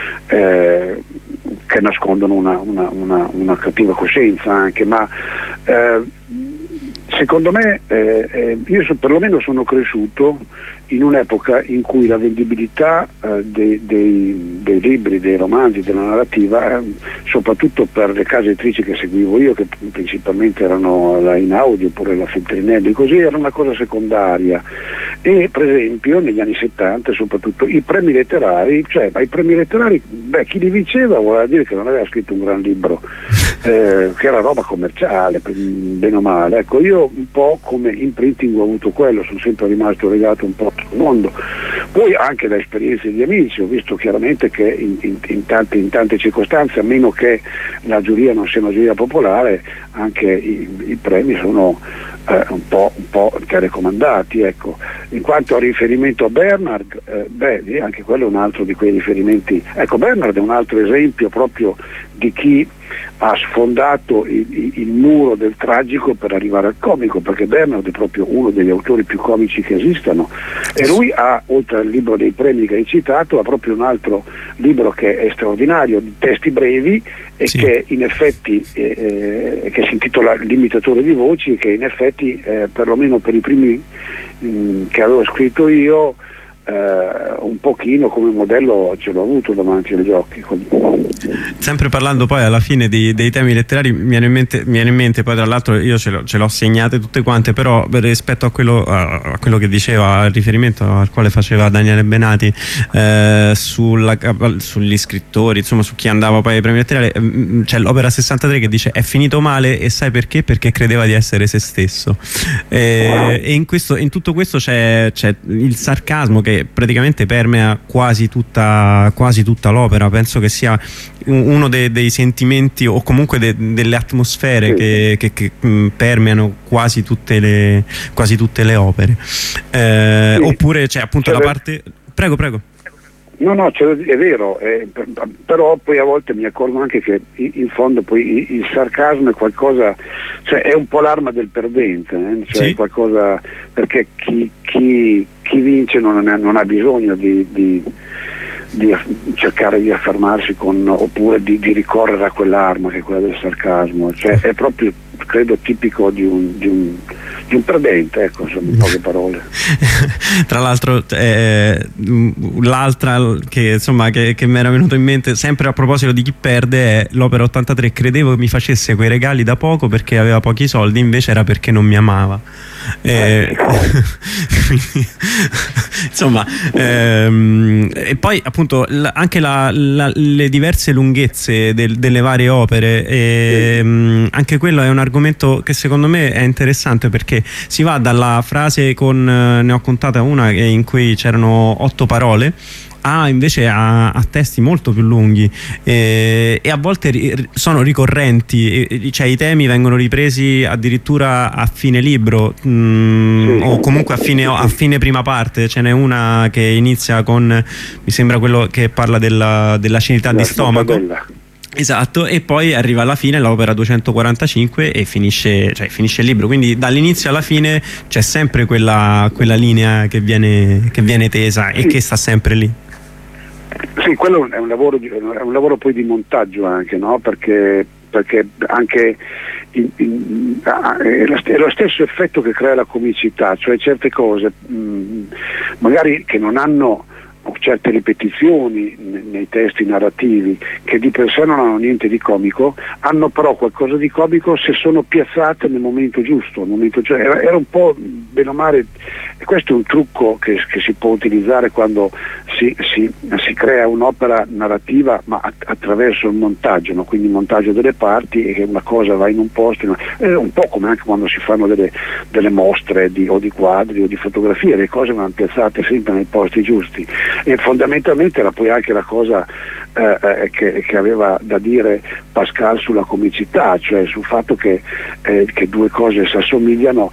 che nascondono una cattiva coscienza anche, ma secondo me io perlomeno sono cresciuto in un'epoca in cui la vendibilità dei libri, dei romanzi, della narrativa, soprattutto per le case editrici che seguivo io, che principalmente erano la Einaudi oppure la Feltrinelli, così era una cosa secondaria. E per esempio negli anni 70 soprattutto i premi letterari, chi li vinceva voleva dire che non aveva scritto un gran libro, che era roba commerciale, bene o male. Ecco, io un po' come imprinting ho avuto quello, sono sempre rimasto legato un po' al mondo. Poi anche da esperienze di amici ho visto chiaramente che in tante circostanze, a meno che la giuria non sia una giuria popolare, anche i premi sono un po' telecomandati, ecco. In quanto a riferimento a Bernard, anche quello è un altro di quei riferimenti. Ecco, Bernard è un altro esempio proprio di chi ha sfondato il muro del tragico per arrivare al comico, perché Bernard è proprio uno degli autori più comici che esistano, e lui ha, oltre al libro dei premi che hai citato, ha proprio un altro libro che è straordinario, di testi brevi e che in effetti che si intitola L'imitatore di voci, e che in effetti perlomeno per i primi che avevo scritto io un pochino come modello ce l'ho avuto davanti agli occhi. Sempre parlando poi alla fine dei temi letterari, mi viene in mente poi, tra l'altro io ce l'ho segnate tutte quante, però rispetto a quello che diceva, il riferimento al quale faceva Daniele Benati sugli scrittori, insomma su chi andava poi ai premi letterari, c'è l'opera 63 che dice: è finito male, e sai perché? Perché credeva di essere se stesso, e in tutto questo c'è il sarcasmo che praticamente permea quasi tutta l'opera. Penso che sia uno dei sentimenti, o comunque delle atmosfere che permeano quasi tutte le opere. Oppure c'è appunto la parte. Prego. No, è vero, però poi a volte mi accorgo anche che in fondo poi il sarcasmo è qualcosa, è un po' l'arma del perdente, è qualcosa, perché chi vince non ha bisogno di cercare di affermarsi oppure di ricorrere a quell'arma che è quella del sarcasmo, è proprio, credo, tipico di un perdente, ecco, insomma, in poche parole. Tra l'altro l'altra che mi era venuto in mente, sempre a proposito di chi perde, è l'opera 83. Credevo mi facesse quei regali da poco perché aveva pochi soldi, invece era perché non mi amava. Quindi, insomma, e poi appunto anche le diverse lunghezze delle varie opere, anche quello è un argomento che secondo me è interessante, perché si va dalla frase ne ho contata una in cui c'erano 8 parole, invece a testi molto più lunghi, e a volte sono ricorrenti, cioè i temi vengono ripresi addirittura a fine libro, o comunque a fine prima parte. Ce n'è una che inizia con, mi sembra, quello che parla dell'acidità di stomaco. Esatto, e poi arriva alla fine l'opera 245 e finisce il libro, quindi dall'inizio alla fine c'è sempre quella linea che viene tesa e che sta sempre lì. Sì, quello è un lavoro poi di montaggio anche, no? Perché anche è lo stesso effetto che crea la comicità, cioè certe cose magari che non hanno certe ripetizioni nei testi narrativi, che di per sé non hanno niente di comico, hanno però qualcosa di comico se sono piazzate nel momento giusto. Era un po' bene o male, e questo è un trucco che si può utilizzare quando si crea un'opera narrativa, ma attraverso il montaggio, no? Quindi il montaggio delle parti, e che una cosa va in un posto, è un po' come anche quando si fanno delle mostre o di quadri o di fotografie, le cose vanno piazzate sempre nei posti giusti. E fondamentalmente era poi anche la cosa che aveva da dire Pascal sulla comicità, cioè sul fatto che due cose si assomigliano,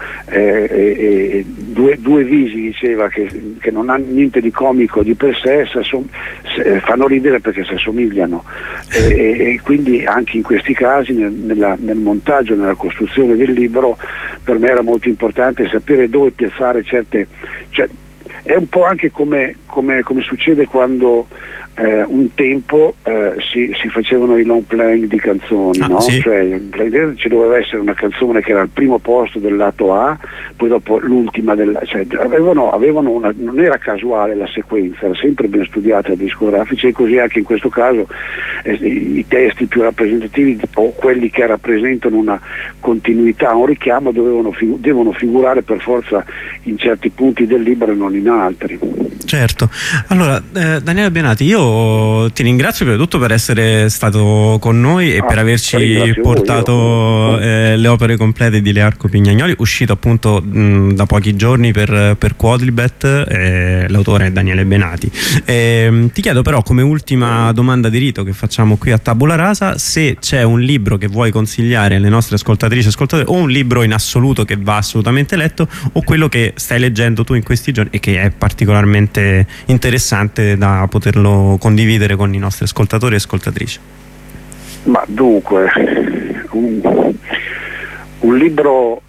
due visi, diceva, che non hanno niente di comico di per sé, fanno ridere perché si assomigliano, e quindi anche in questi casi nel montaggio, nella costruzione del libro, per me era molto importante sapere dove piazzare certe, cioè, è un po' anche come succede quando un tempo si facevano i long playing di canzoni, no? Sì. Cioè ci doveva essere una canzone che era al primo posto del lato A, poi dopo l'ultima cioè avevano non era casuale la sequenza, era sempre ben studiata dai discografici, e così anche in questo caso i testi più rappresentativi, o quelli che rappresentano una continuità, un richiamo, devono figurare per forza in certi punti del libro e non in altri. Certo. Allora, Daniele Benati, io ti ringrazio prima di tutto per essere stato con noi e per averci portato le opere complete di Learco Pignagnoli, uscito appunto da pochi giorni per Quadlibet. L'autore è Daniele Benati. Ti chiedo però, come ultima domanda di rito che facciamo qui a Tabula Rasa, se c'è un libro che vuoi consigliare alle nostre ascoltatrici e ascoltatori, o un libro in assoluto che va assolutamente letto, o quello che stai leggendo tu in questi giorni e che è particolarmente interessante da poterlo condividere con i nostri ascoltatori e ascoltatrici. Ma dunque, un libro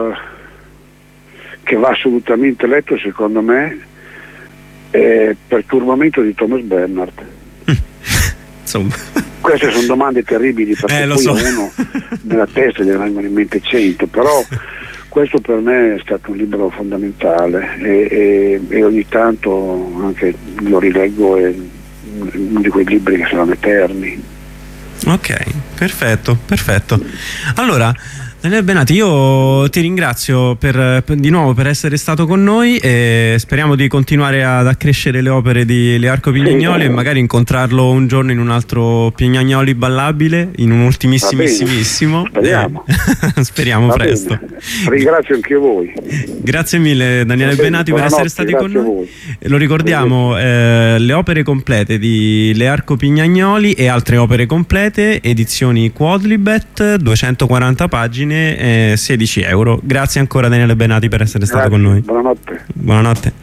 che va assolutamente letto, secondo me, è Perturbamento di Thomas Bernhard. Insomma, queste sono domande terribili, perché poi uno nella testa gli vengono in mente 100, però questo per me è stato un libro fondamentale, e ogni tanto anche lo rileggo, è uno di quei libri che saranno eterni. Ok, perfetto. Allora, Daniele Benati, io ti ringrazio di nuovo per essere stato con noi, e speriamo di continuare ad accrescere le opere di Learco Pignagnoli, e magari incontrarlo un giorno in un altro Pignagnoli ballabile, in un ultimissimissimo. Speriamo presto. Ringrazio anche voi. Grazie mille Daniele Benati per essere stati con noi. Lo ricordiamo, le opere complete di Learco Pignagnoli e altre opere complete, edizioni Quadlibet, 240 pagine, 16 euro. Grazie ancora Daniele Benati per essere stato con noi. Buonanotte.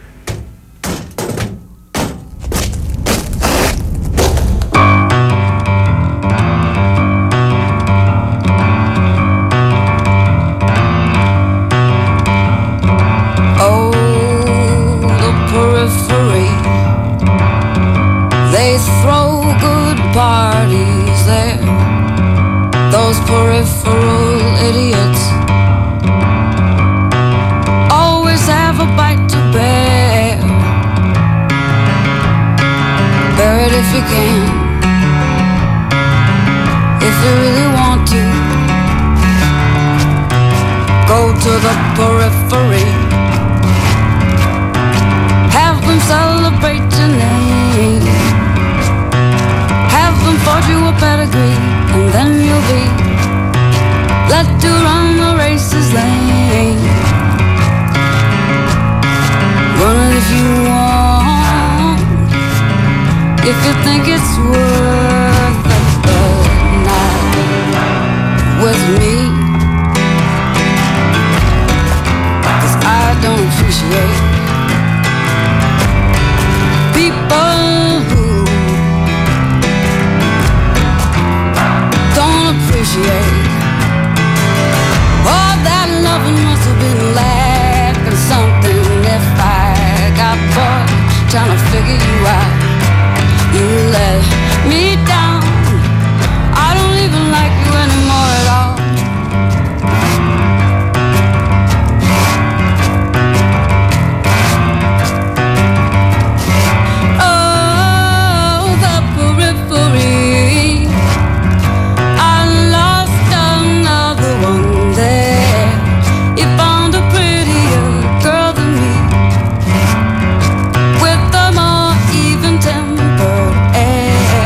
Peripheral idiots always have a bite to bear. Bear it if you can, if you really want to. Go to the periphery, have them celebrate your name, have them forge you a pedigree, and then you'll be let to run the race's lane. appreciate people who don't appreciate all that loving must have been lacking something. If I got bored trying to figure you out, you let me down. I don't even like you anymore at all. Oh, the periphery, I lost another one there. You found a prettier girl than me, with a more even-tempered air.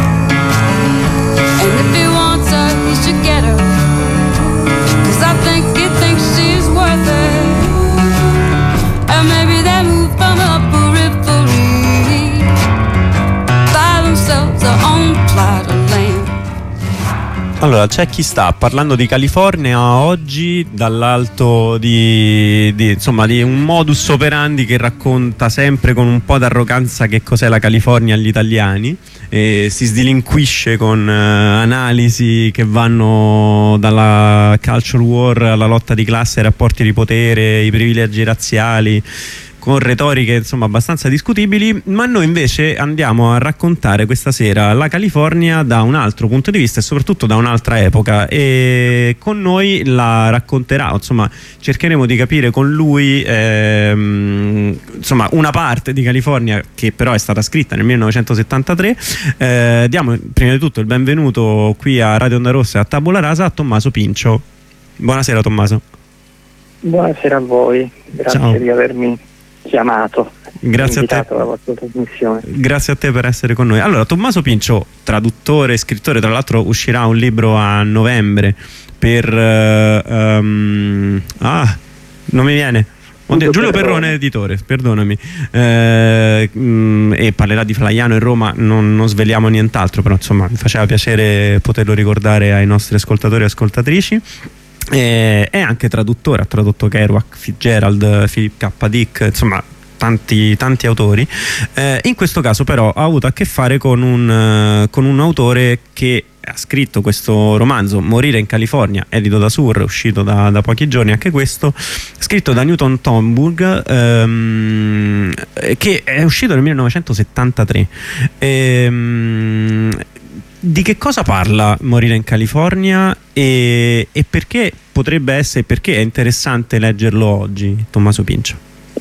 And if he wants her, he should get her, 'cause I think he thinks she's worth it. And maybe they move from the periphery by themselves, their own plot of land. Allora, c'è chi sta parlando di California oggi dall'alto insomma, di un modus operandi che racconta sempre con un po' d'arroganza che cos'è la California agli italiani, e si sdilinquisce con analisi che vanno dalla culture war alla lotta di classe, ai rapporti di potere, i privilegi razziali, con retoriche insomma abbastanza discutibili. Ma noi invece andiamo a raccontare questa sera la California da un altro punto di vista e soprattutto da un'altra epoca, e con noi la racconterà, insomma cercheremo di capire con lui insomma una parte di California che però è stata scritta nel 1973. Diamo prima di tutto il benvenuto qui a Radio Onda Rossa e a Tabula Rasa a Tommaso Pincio. Buonasera Tommaso. Buonasera a voi, grazie Ciao. di avermi chiamato. Grazie a te. Alla vostra trasmissione. Grazie a te per essere con noi. Allora, Tommaso Pincio, traduttore, scrittore, tra l'altro uscirà un libro a novembre per non mi viene. Giulio Perrone editore, perdonami, e parlerà di Flaiano e Roma. Non sveliamo nient'altro, però insomma mi faceva piacere poterlo ricordare ai nostri ascoltatori e ascoltatrici. È anche traduttore, ha tradotto Kerouac, Fitzgerald, Philip K. Dick, insomma tanti autori. In questo caso però ha avuto a che fare con un autore che ha scritto questo romanzo, Morire in California, edito da Sur, uscito da pochi giorni anche questo, scritto da Newton Tomburg, che è uscito nel 1973. Di che cosa parla Morire in California e perché potrebbe essere, perché è interessante leggerlo oggi, Tommaso Pincio?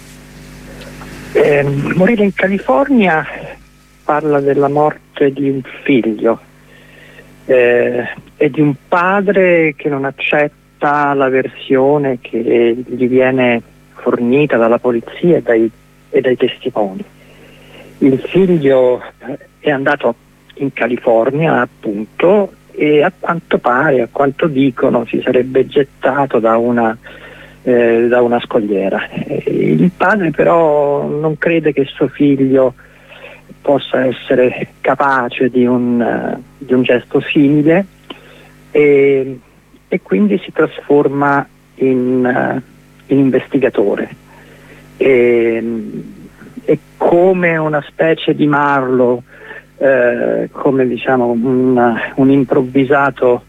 Morire in California parla della morte di un figlio e di un padre che non accetta la versione che gli viene fornita dalla polizia e dai testimoni. Il figlio è andato in California, appunto, e a quanto pare, a quanto dicono, si sarebbe gettato da una scogliera. Il padre però non crede che suo figlio possa essere capace di un gesto simile e quindi si trasforma in investigatore e come una specie di Marlowe, come diciamo un improvvisato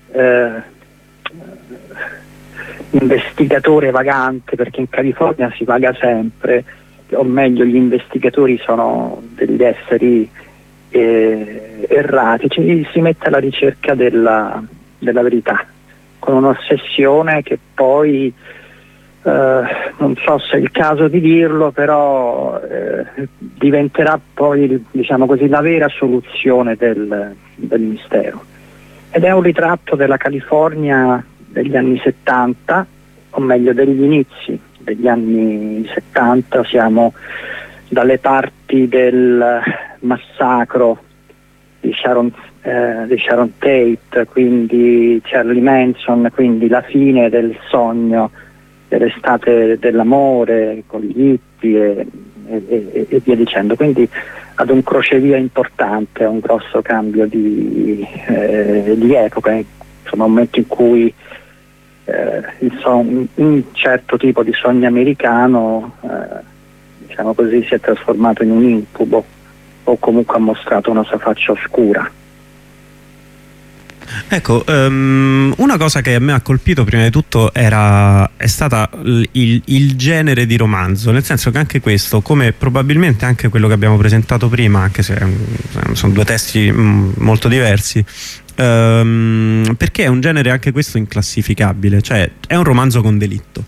investigatore vagante, perché in California si vaga sempre, o meglio gli investigatori sono degli esseri erratici, si mette alla ricerca della verità con un'ossessione che poi non so se è il caso di dirlo, però diventerà poi, diciamo così, la vera soluzione del mistero. Ed è un ritratto della California degli anni 70, o meglio degli inizi degli anni 70. Siamo dalle parti del massacro di Sharon Tate, quindi Charlie Manson, quindi la fine del sogno dell'estate dell'amore con gli hippie e via dicendo, quindi ad un crocevia importante, a un grosso cambio di epoca, insomma un momento in cui un certo tipo di sogno americano, diciamo così, si è trasformato in un incubo, o comunque ha mostrato una sua faccia oscura. Ecco, una cosa che a me ha colpito prima di tutto è stata il genere di romanzo, nel senso che anche questo, come probabilmente anche quello che abbiamo presentato prima, anche se sono due testi molto diversi, perché è un genere anche questo inclassificabile, cioè è un romanzo con delitto,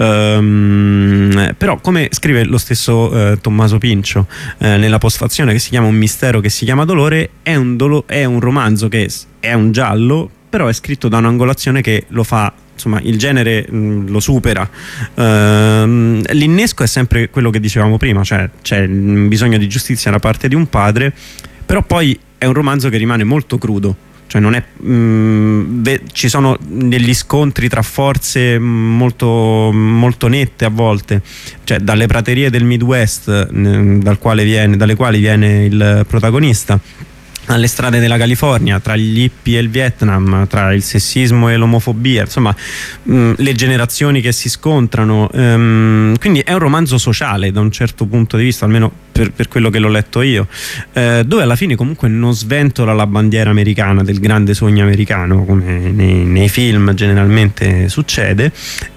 però come scrive lo stesso Tommaso Pincio nella postfazione, che si chiama Un mistero che si chiama dolore, è un romanzo che è un giallo, però è scritto da un'angolazione che lo fa, insomma, il genere lo supera. L'innesco è sempre quello che dicevamo prima, cioè c'è bisogno di giustizia da parte di un padre, però poi è un romanzo che rimane molto crudo, cioè non è ci sono degli scontri tra forze molto, molto nette a volte, cioè dalle praterie del Midwest dalle quali viene il protagonista, alle strade della California, tra gli hippie e il Vietnam, tra il sessismo e l'omofobia, insomma le generazioni che si scontrano, quindi è un romanzo sociale da un certo punto di vista, almeno per quello che l'ho letto io, dove alla fine comunque non sventola la bandiera americana del grande sogno americano come nei film generalmente succede,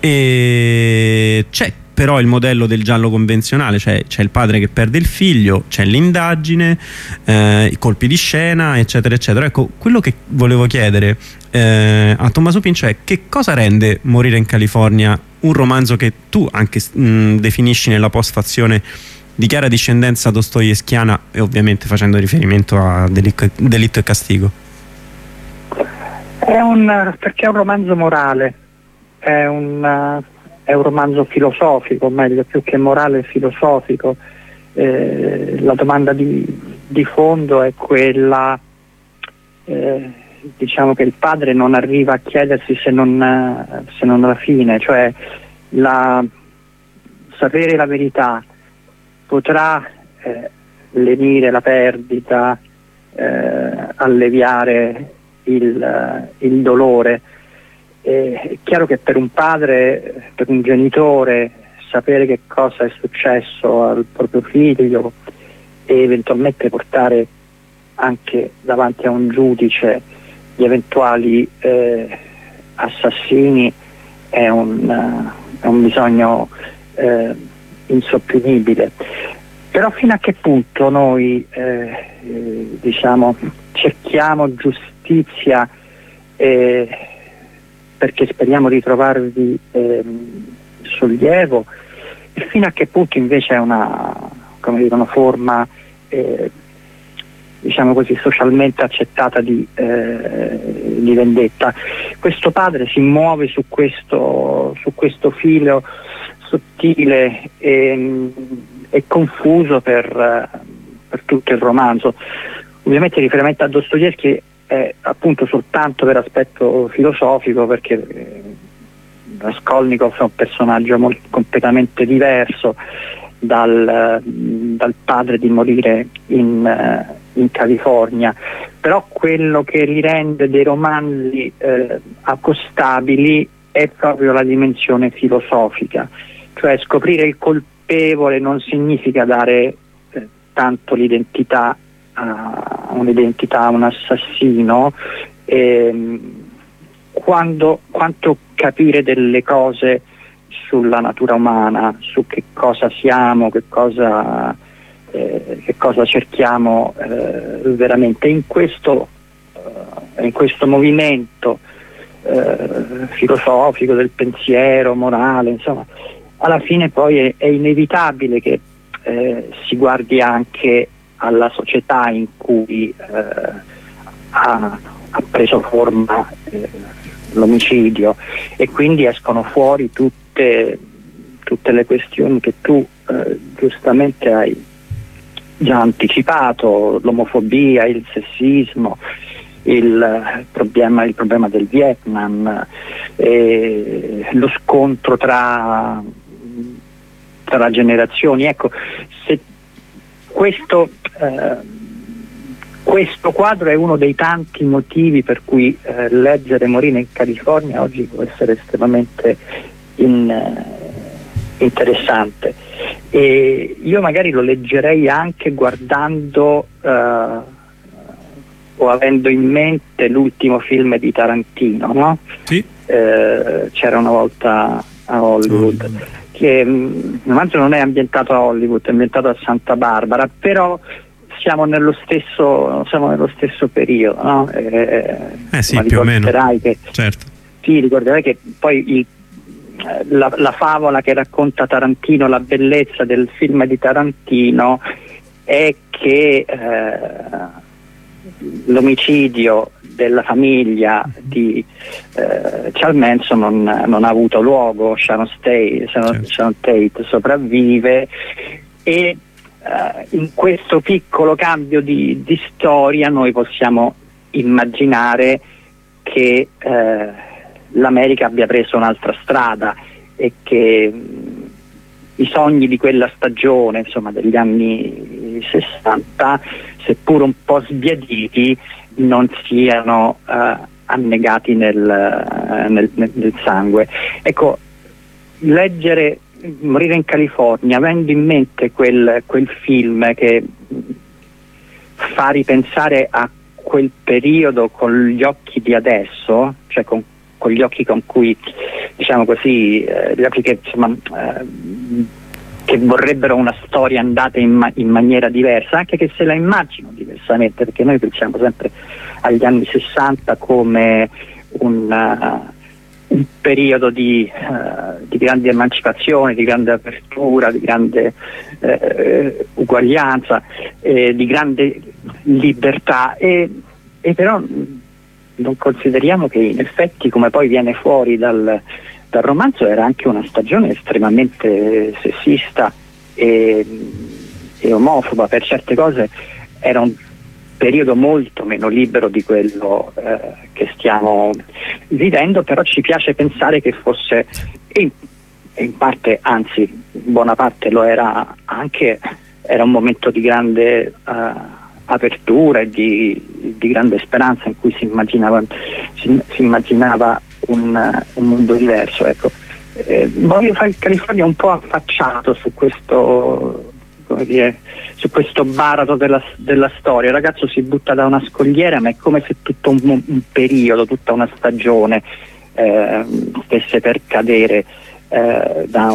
e c'è però il modello del giallo convenzionale, cioè c'è il padre che perde il figlio, c'è l'indagine, i colpi di scena, eccetera eccetera. Ecco, quello che volevo chiedere a Tommaso Pincio è: che cosa rende Morire in California un romanzo che tu anche definisci nella postfazione di chiara discendenza dostoevskiana, e ovviamente facendo riferimento a Delitto e Castigo? Perché è un romanzo morale, è un romanzo filosofico, meglio, più che morale, filosofico. La domanda di fondo è quella, diciamo, che il padre non arriva a chiedersi se non alla fine, cioè sapere la verità potrà lenire la perdita, alleviare il dolore. È chiaro che per un padre, per un genitore, sapere che cosa è successo al proprio figlio e eventualmente portare anche davanti a un giudice gli eventuali assassini è un bisogno insopprimibile. Però fino a che punto noi diciamo cerchiamo giustizia perché speriamo di trovarvi sollievo, e fino a che punto invece è una forma diciamo così socialmente accettata di vendetta. Questo padre si muove su questo filo sottile e confuso per tutto il romanzo. Ovviamente il riferimento a Dostoevskij è appunto soltanto per aspetto filosofico, perché Raskolnikov è un personaggio completamente diverso dal padre di Morire in California, però quello che li rende dei romanzi accostabili è proprio la dimensione filosofica, cioè scoprire il colpevole non significa dare tanto l'identità a un assassino, quanto capire delle cose sulla natura umana, su che cosa siamo, che cosa cerchiamo veramente in questo movimento filosofico del pensiero morale. Insomma, alla fine poi è inevitabile che si guardi anche alla società in cui ha preso forma l'omicidio, e quindi escono fuori tutte le questioni che tu giustamente hai già anticipato: l'omofobia, il sessismo, il problema del Vietnam, lo scontro tra generazioni. Ecco, se questo questo quadro è uno dei tanti motivi per cui leggere Morire in California oggi può essere estremamente interessante, e io magari lo leggerei anche guardando o avendo in mente l'ultimo film di Tarantino, no? Sì. C'era una volta a Hollywood, che il romanzo non è ambientato a Hollywood, è ambientato a Santa Barbara, però siamo nello stesso periodo, no? Sì, più o meno. Che, certo. Sì, ricorderai che poi la favola che racconta Tarantino, la bellezza del film di Tarantino è che l'omicidio della famiglia di Charles Manson non ha avuto luogo. Sharon Tate sopravvive, e in questo piccolo cambio di storia noi possiamo immaginare che l'America abbia preso un'altra strada e che i sogni di quella stagione, insomma degli anni 60, seppur un po' sbiaditi, non siano annegati nel sangue. Ecco, leggere Morire in California avendo in mente quel film che fa ripensare a quel periodo con gli occhi di adesso, cioè con gli occhi con cui, diciamo così, gli occhi che insomma che vorrebbero una storia andata in maniera diversa, anche che se la immagino diversamente, perché noi pensiamo sempre agli anni 60 come un periodo di grande emancipazione, di grande apertura, di grande uguaglianza, di grande libertà, e però non consideriamo che in effetti, come poi viene fuori dal romanzo, era anche una stagione estremamente sessista e omofoba. Per certe cose era un periodo molto meno libero di quello che stiamo vivendo, però ci piace pensare che fosse, e in parte, anzi buona parte lo era anche, era un momento di grande apertura e di grande speranza, in cui si immaginava un mondo diverso. Ecco, voglio fare il California un po' affacciato su questo, come dire, su questo baratro della storia. Il ragazzo si butta da una scogliera, ma è come se tutto un periodo, tutta una stagione stesse per cadere da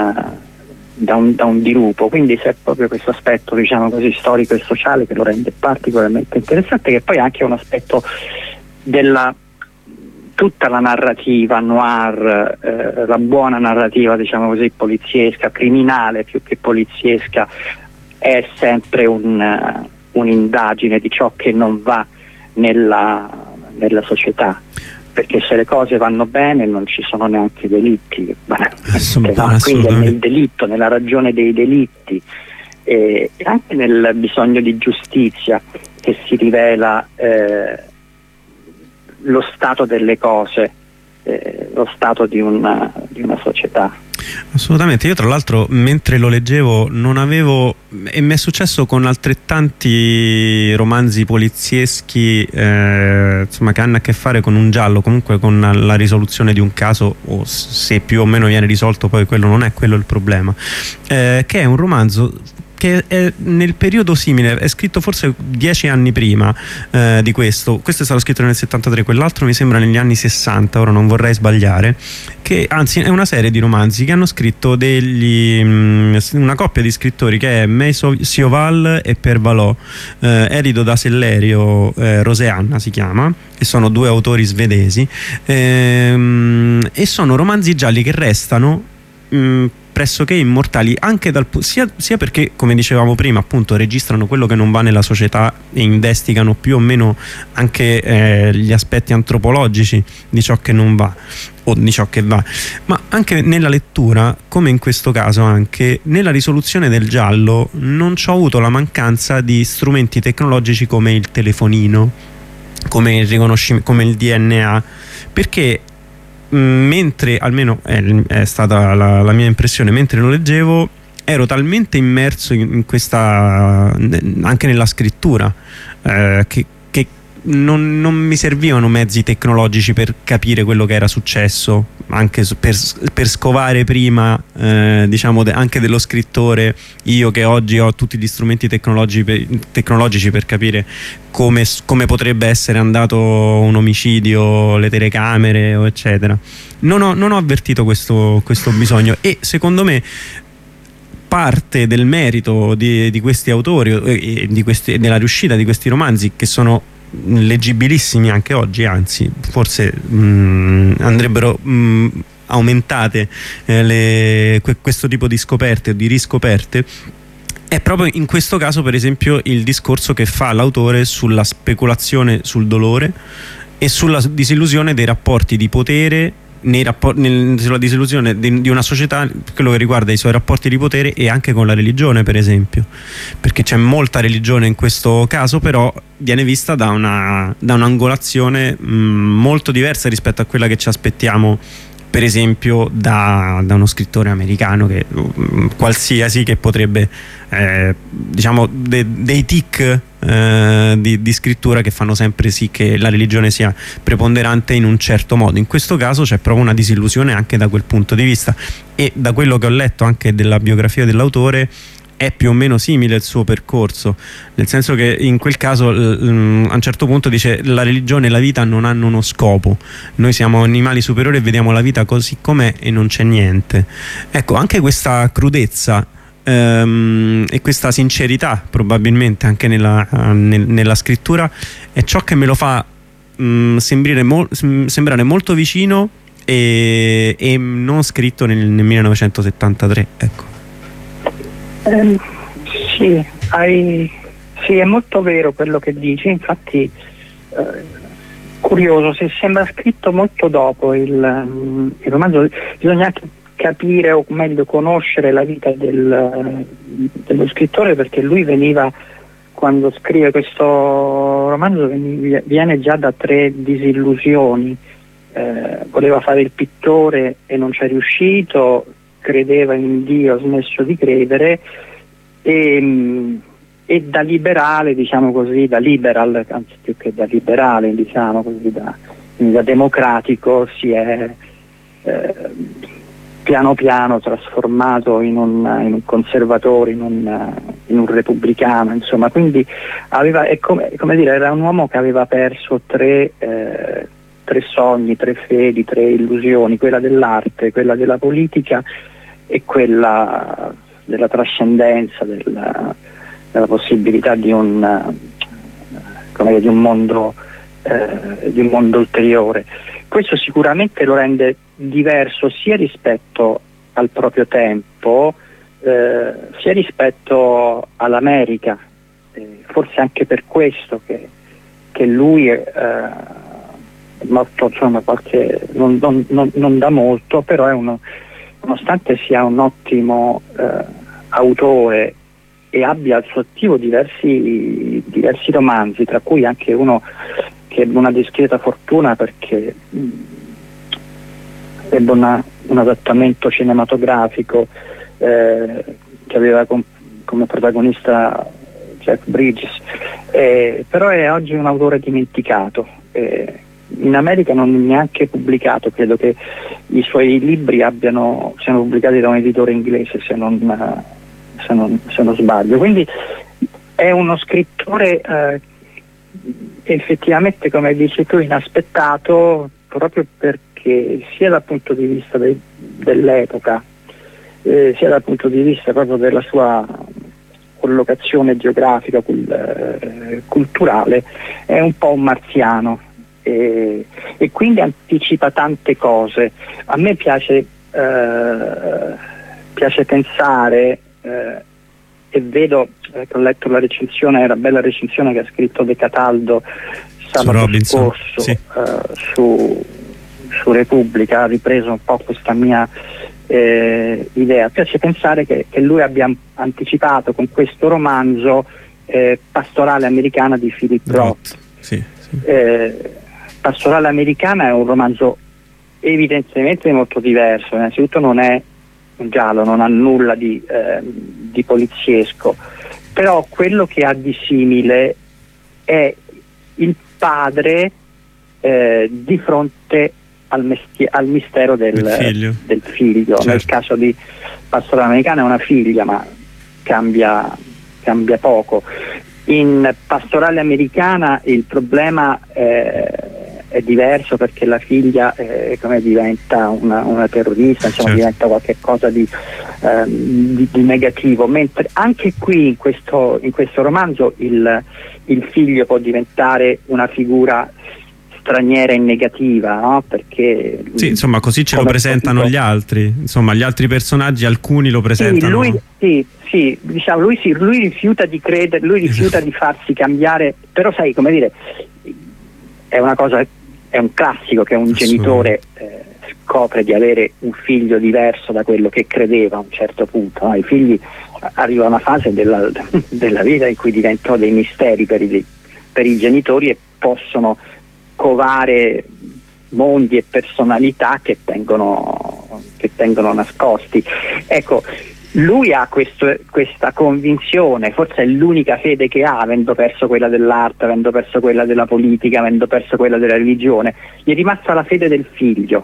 un dirupo. Quindi c'è proprio questo aspetto, diciamo così, storico e sociale che lo rende particolarmente interessante, che poi è anche un aspetto della tutta la narrativa noir, la buona narrativa, diciamo così, poliziesca, criminale più che poliziesca, è sempre un'indagine di ciò che non va nella società, perché se le cose vanno bene non ci sono neanche delitti, quindi è nel delitto, nella ragione dei delitti e anche nel bisogno di giustizia che si rivela lo stato delle cose, lo stato di una società. Assolutamente. Io tra l'altro mentre lo leggevo non avevo, e mi è successo con altrettanti romanzi polizieschi insomma, che hanno a che fare con un giallo, comunque con la risoluzione di un caso, o se più o meno viene risolto, poi quello non è quello il problema, che è un romanzo che è nel periodo simile, è scritto forse 10 anni prima di questo è stato scritto nel 73, quell'altro mi sembra negli anni 60, ora non vorrei sbagliare, che anzi è una serie di romanzi che hanno scritto una coppia di scrittori, che è May Sioval e Per Valò, Erido da Sellerio, Roseanna si chiama, e sono due autori svedesi, e sono romanzi gialli che restano pressoché immortali, anche sia perché, come dicevamo prima, appunto registrano quello che non va nella società e investigano più o meno anche gli aspetti antropologici di ciò che non va o di ciò che va, ma anche nella lettura, come in questo caso anche nella risoluzione del giallo, non c'ho avuto la mancanza di strumenti tecnologici come il telefonino, come il riconoscimento, come il DNA, perché mentre, almeno è stata la mia impressione, mentre lo leggevo ero talmente immerso in questa, anche nella scrittura, che non mi servivano mezzi tecnologici per capire quello che era successo, anche per scovare prima anche dello scrittore, io che oggi ho tutti gli strumenti tecnologici per capire come potrebbe essere andato un omicidio, le telecamere eccetera. Non ho avvertito questo bisogno, e secondo me parte del merito di questi autori e della riuscita di questi romanzi, che sono leggibilissimi anche oggi, anzi forse andrebbero aumentate questo tipo di scoperte o di riscoperte, è proprio in questo caso per esempio il discorso che fa l'autore sulla speculazione sul dolore e sulla disillusione dei rapporti di potere, sulla disillusione di una società, quello che riguarda i suoi rapporti di potere, e anche con la religione per esempio, perché c'è molta religione in questo caso, però viene vista da un'angolazione molto diversa rispetto a quella che ci aspettiamo per esempio da uno scrittore americano qualsiasi, che potrebbe dei tic di scrittura che fanno sempre sì che la religione sia preponderante in un certo modo. In questo caso c'è proprio una disillusione anche da quel punto di vista, e da quello che ho letto anche della biografia dell'autore è più o meno simile il suo percorso, nel senso che in quel caso a un certo punto dice: la religione e la vita non hanno uno scopo, noi siamo animali superiori e vediamo la vita così com'è e non c'è niente. Ecco, anche questa crudezza e questa sincerità probabilmente anche nella scrittura è ciò che me lo fa sembrare molto vicino e non scritto nel 1973, ecco. Sì, è molto vero quello che dici, infatti curioso, se sembra scritto molto dopo il romanzo, bisogna anche capire o meglio conoscere la vita dello scrittore, perché lui veniva, quando scrive questo romanzo, viene già da 3 disillusioni. Voleva fare il pittore e non ci è riuscito, credeva in Dio, ha smesso di credere, e da liberale, diciamo così, da liberal, anzi più che da liberale, diciamo così, da democratico, si è piano piano trasformato in un conservatore, in un repubblicano, insomma. Quindi come dire, era un uomo che aveva perso 3 sogni, 3 fedi, 3 illusioni: quella dell'arte, quella della politica e quella della trascendenza, della possibilità di un mondo ulteriore. Questo sicuramente lo rende diverso sia rispetto al proprio tempo, sia rispetto all'America, forse anche per questo che lui morto, insomma, non da molto, però nonostante sia un ottimo autore e abbia al suo attivo diversi romanzi, tra cui anche uno che ebbe una discreta fortuna perché ebbe un adattamento cinematografico che aveva come protagonista Jeff Bridges, però è oggi un autore dimenticato. In America non è neanche pubblicato, credo che i suoi libri siano pubblicati da un editore inglese, se non sbaglio. Quindi è uno scrittore effettivamente, come dici tu, inaspettato, proprio perché sia dal punto di vista dell'epoca, sia dal punto di vista proprio della sua collocazione geografica, culturale, è un po' un marziano. E quindi anticipa tante cose. A me piace pensare, e vedo, ho letto la recensione, la bella recensione che ha scritto De Cataldo sabato scorso, sì, su Repubblica, ha ripreso un po' questa mia idea. Piace pensare che lui abbia anticipato con questo romanzo Pastorale americana di Philip Roth. Sì. Pastorale americana è un romanzo evidentemente molto diverso. Innanzitutto non è un giallo, non ha nulla di poliziesco, però quello che ha di simile è il padre di fronte al mistero del figlio. Certo. Nel caso di Pastorale Americana è una figlia, ma cambia poco. In Pastorale Americana il problema è diverso, perché la figlia come diventa una terrorista, insomma, certo, diventa qualche cosa di negativo, mentre anche qui in questo romanzo il figlio può diventare una figura straniera e negativa, no? Perché sì, insomma, così ce lo presentano gli altri, insomma, gli altri personaggi, alcuni lo presentano. Sì, diciamo, lui rifiuta di credere, lui rifiuta di farsi cambiare, però sai, come dire, è un classico che un genitore scopre di avere un figlio diverso da quello che credeva a un certo punto, no? I figli arriva a una fase della vita in cui diventano dei misteri per i genitori e possono covare mondi e personalità che tengono nascosti. Ecco, lui ha questa convinzione, forse è l'unica fede che ha, avendo perso quella dell'arte, avendo perso quella della politica, avendo perso quella della religione. Gli è rimasta la fede del figlio,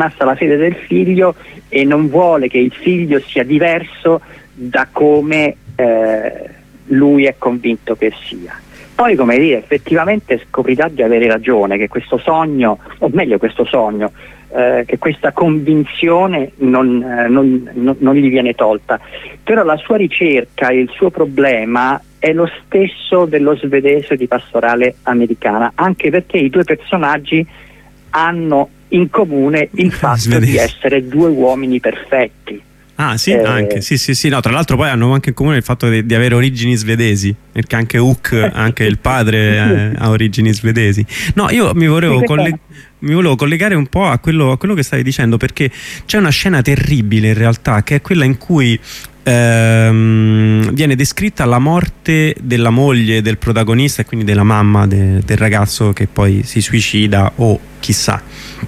e non vuole che il figlio sia diverso da come lui è convinto che sia. Poi, come dire, effettivamente scoprirà di avere ragione, che questo sogno, o meglio che questa convinzione non gli viene tolta. Però la sua ricerca e il suo problema è lo stesso dello svedese di Pastorale Americana, anche perché i due personaggi hanno in comune il fatto di essere due uomini perfetti. Ah sì, anche sì, no, tra l'altro poi hanno anche in comune il fatto di avere origini svedesi, perché anche Hook, anche il padre ha origini svedesi. No, io mi volevo collegare un po' a quello che stavi dicendo, perché c'è una scena terribile in realtà, che è quella in cui viene descritta la morte della moglie del protagonista, e quindi della mamma del ragazzo che poi si suicida, o chissà.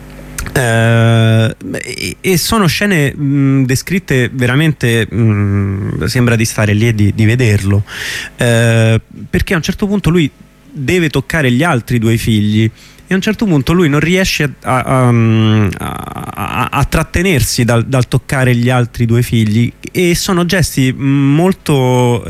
E sono scene descritte veramente, sembra di stare lì e di vederlo, perché a un certo punto lui deve toccare gli altri due figli, e a un certo punto lui non riesce a trattenersi dal toccare gli altri due figli, e sono gesti molto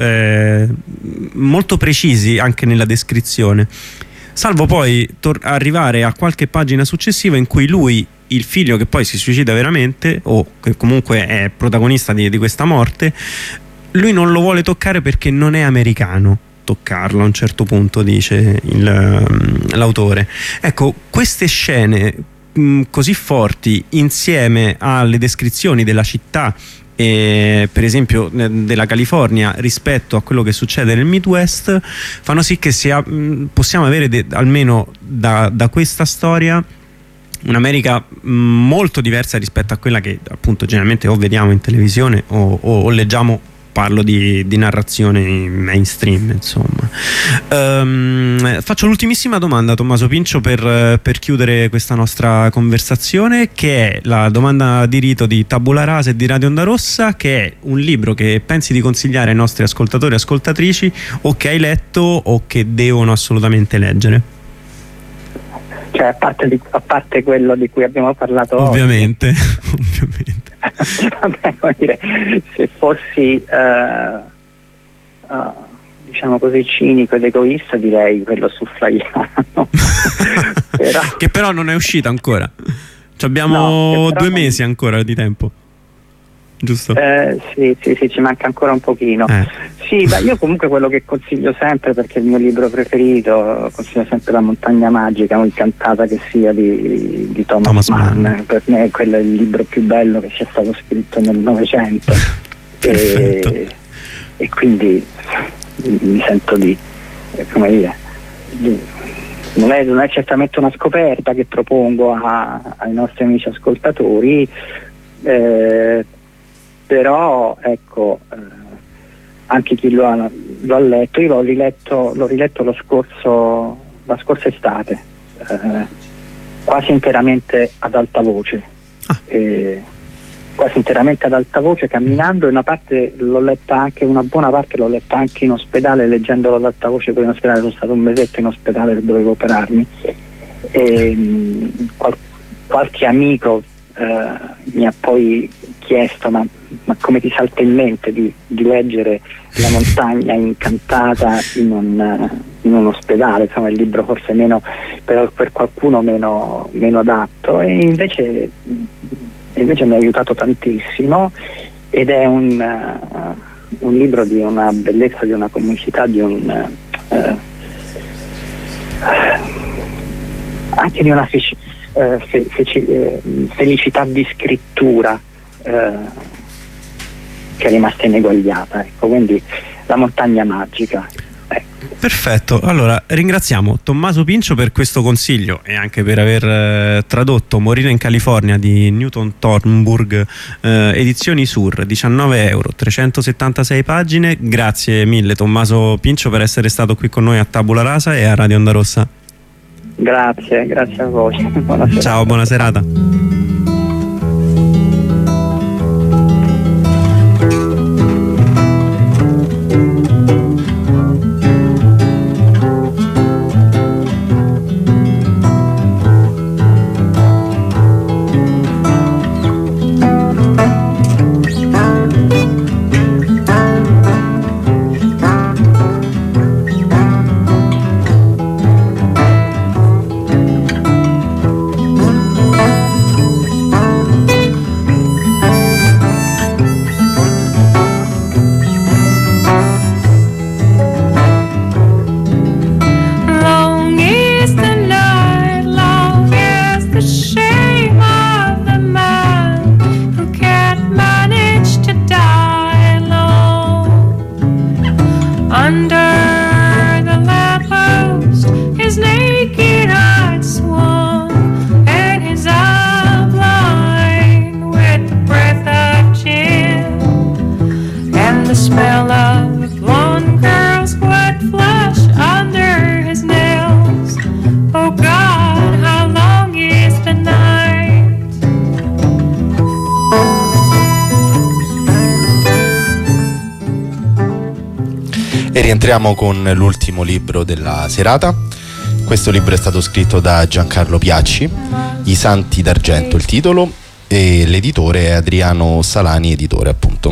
precisi anche nella descrizione, salvo poi arrivare a qualche pagina successiva in cui lui, il figlio che poi si suicida veramente, o che comunque è protagonista di questa morte, lui non lo vuole toccare perché non è americano toccarlo, a un certo punto dice l'autore. Ecco, queste scene così forti, insieme alle descrizioni della città, per esempio della California, rispetto a quello che succede nel Midwest, fanno sì che possiamo avere almeno da questa storia un'America molto diversa rispetto a quella che appunto generalmente o vediamo in televisione o leggiamo. Parlo di narrazione mainstream, insomma. Faccio l'ultimissima domanda, Tommaso Pincio, per chiudere questa nostra conversazione, che è la domanda di rito di Tabula Rasa e di Radio Onda Rossa, che è un libro che pensi di consigliare ai nostri ascoltatori e ascoltatrici, o che hai letto o che devono assolutamente leggere? Cioè, a parte quello di cui abbiamo parlato ovviamente. Vabbè, come dire, se fossi diciamo così cinico ed egoista, direi quello su Flaiano. Che però non è uscita ancora. Abbiamo 2 mesi ancora di tempo, giusto? Sì, ci manca ancora un pochino. Sì, io comunque quello che consiglio sempre, perché è il mio libro preferito, consiglio sempre La montagna magica, o Incantata che sia, di Thomas Mann. Per me quello è il libro più bello che sia stato scritto nel Novecento. E quindi mi sento come dire, non è certamente una scoperta che propongo ai nostri amici ascoltatori, però ecco, anche chi lo ha letto, io l'ho riletto la scorsa estate, quasi interamente ad alta voce, quasi interamente ad alta voce camminando, e una buona parte l'ho letta anche in ospedale, leggendolo ad alta voce. Poi in ospedale sono stato un mesetto in ospedale che dovevo operarmi, e qualche amico mi ha poi chiesto ma come ti salta in mente di leggere La montagna incantata in un ospedale, insomma il libro forse meno, però per qualcuno meno adatto, e invece mi ha aiutato tantissimo, ed è un libro di una bellezza, di una comicità, di anche di una felicità di scrittura che è rimasta ineguagliata, ecco. Quindi La montagna magica. Perfetto, allora ringraziamo Tommaso Pincio per questo consiglio e anche per aver tradotto Morire in California di Newton Thornburg, edizioni Sur, 19 euro, 376 pagine. Grazie mille Tommaso Pincio per essere stato qui con noi a Tabula Rasa e a Radio Onda Rossa. Grazie a voi. Buona Ciao, buona serata. Rientriamo con l'ultimo libro della serata. Questo libro è stato scritto da Giancarlo Piacci, I Santi d'Argento il titolo, e l'editore è Adriano Salani, editore appunto.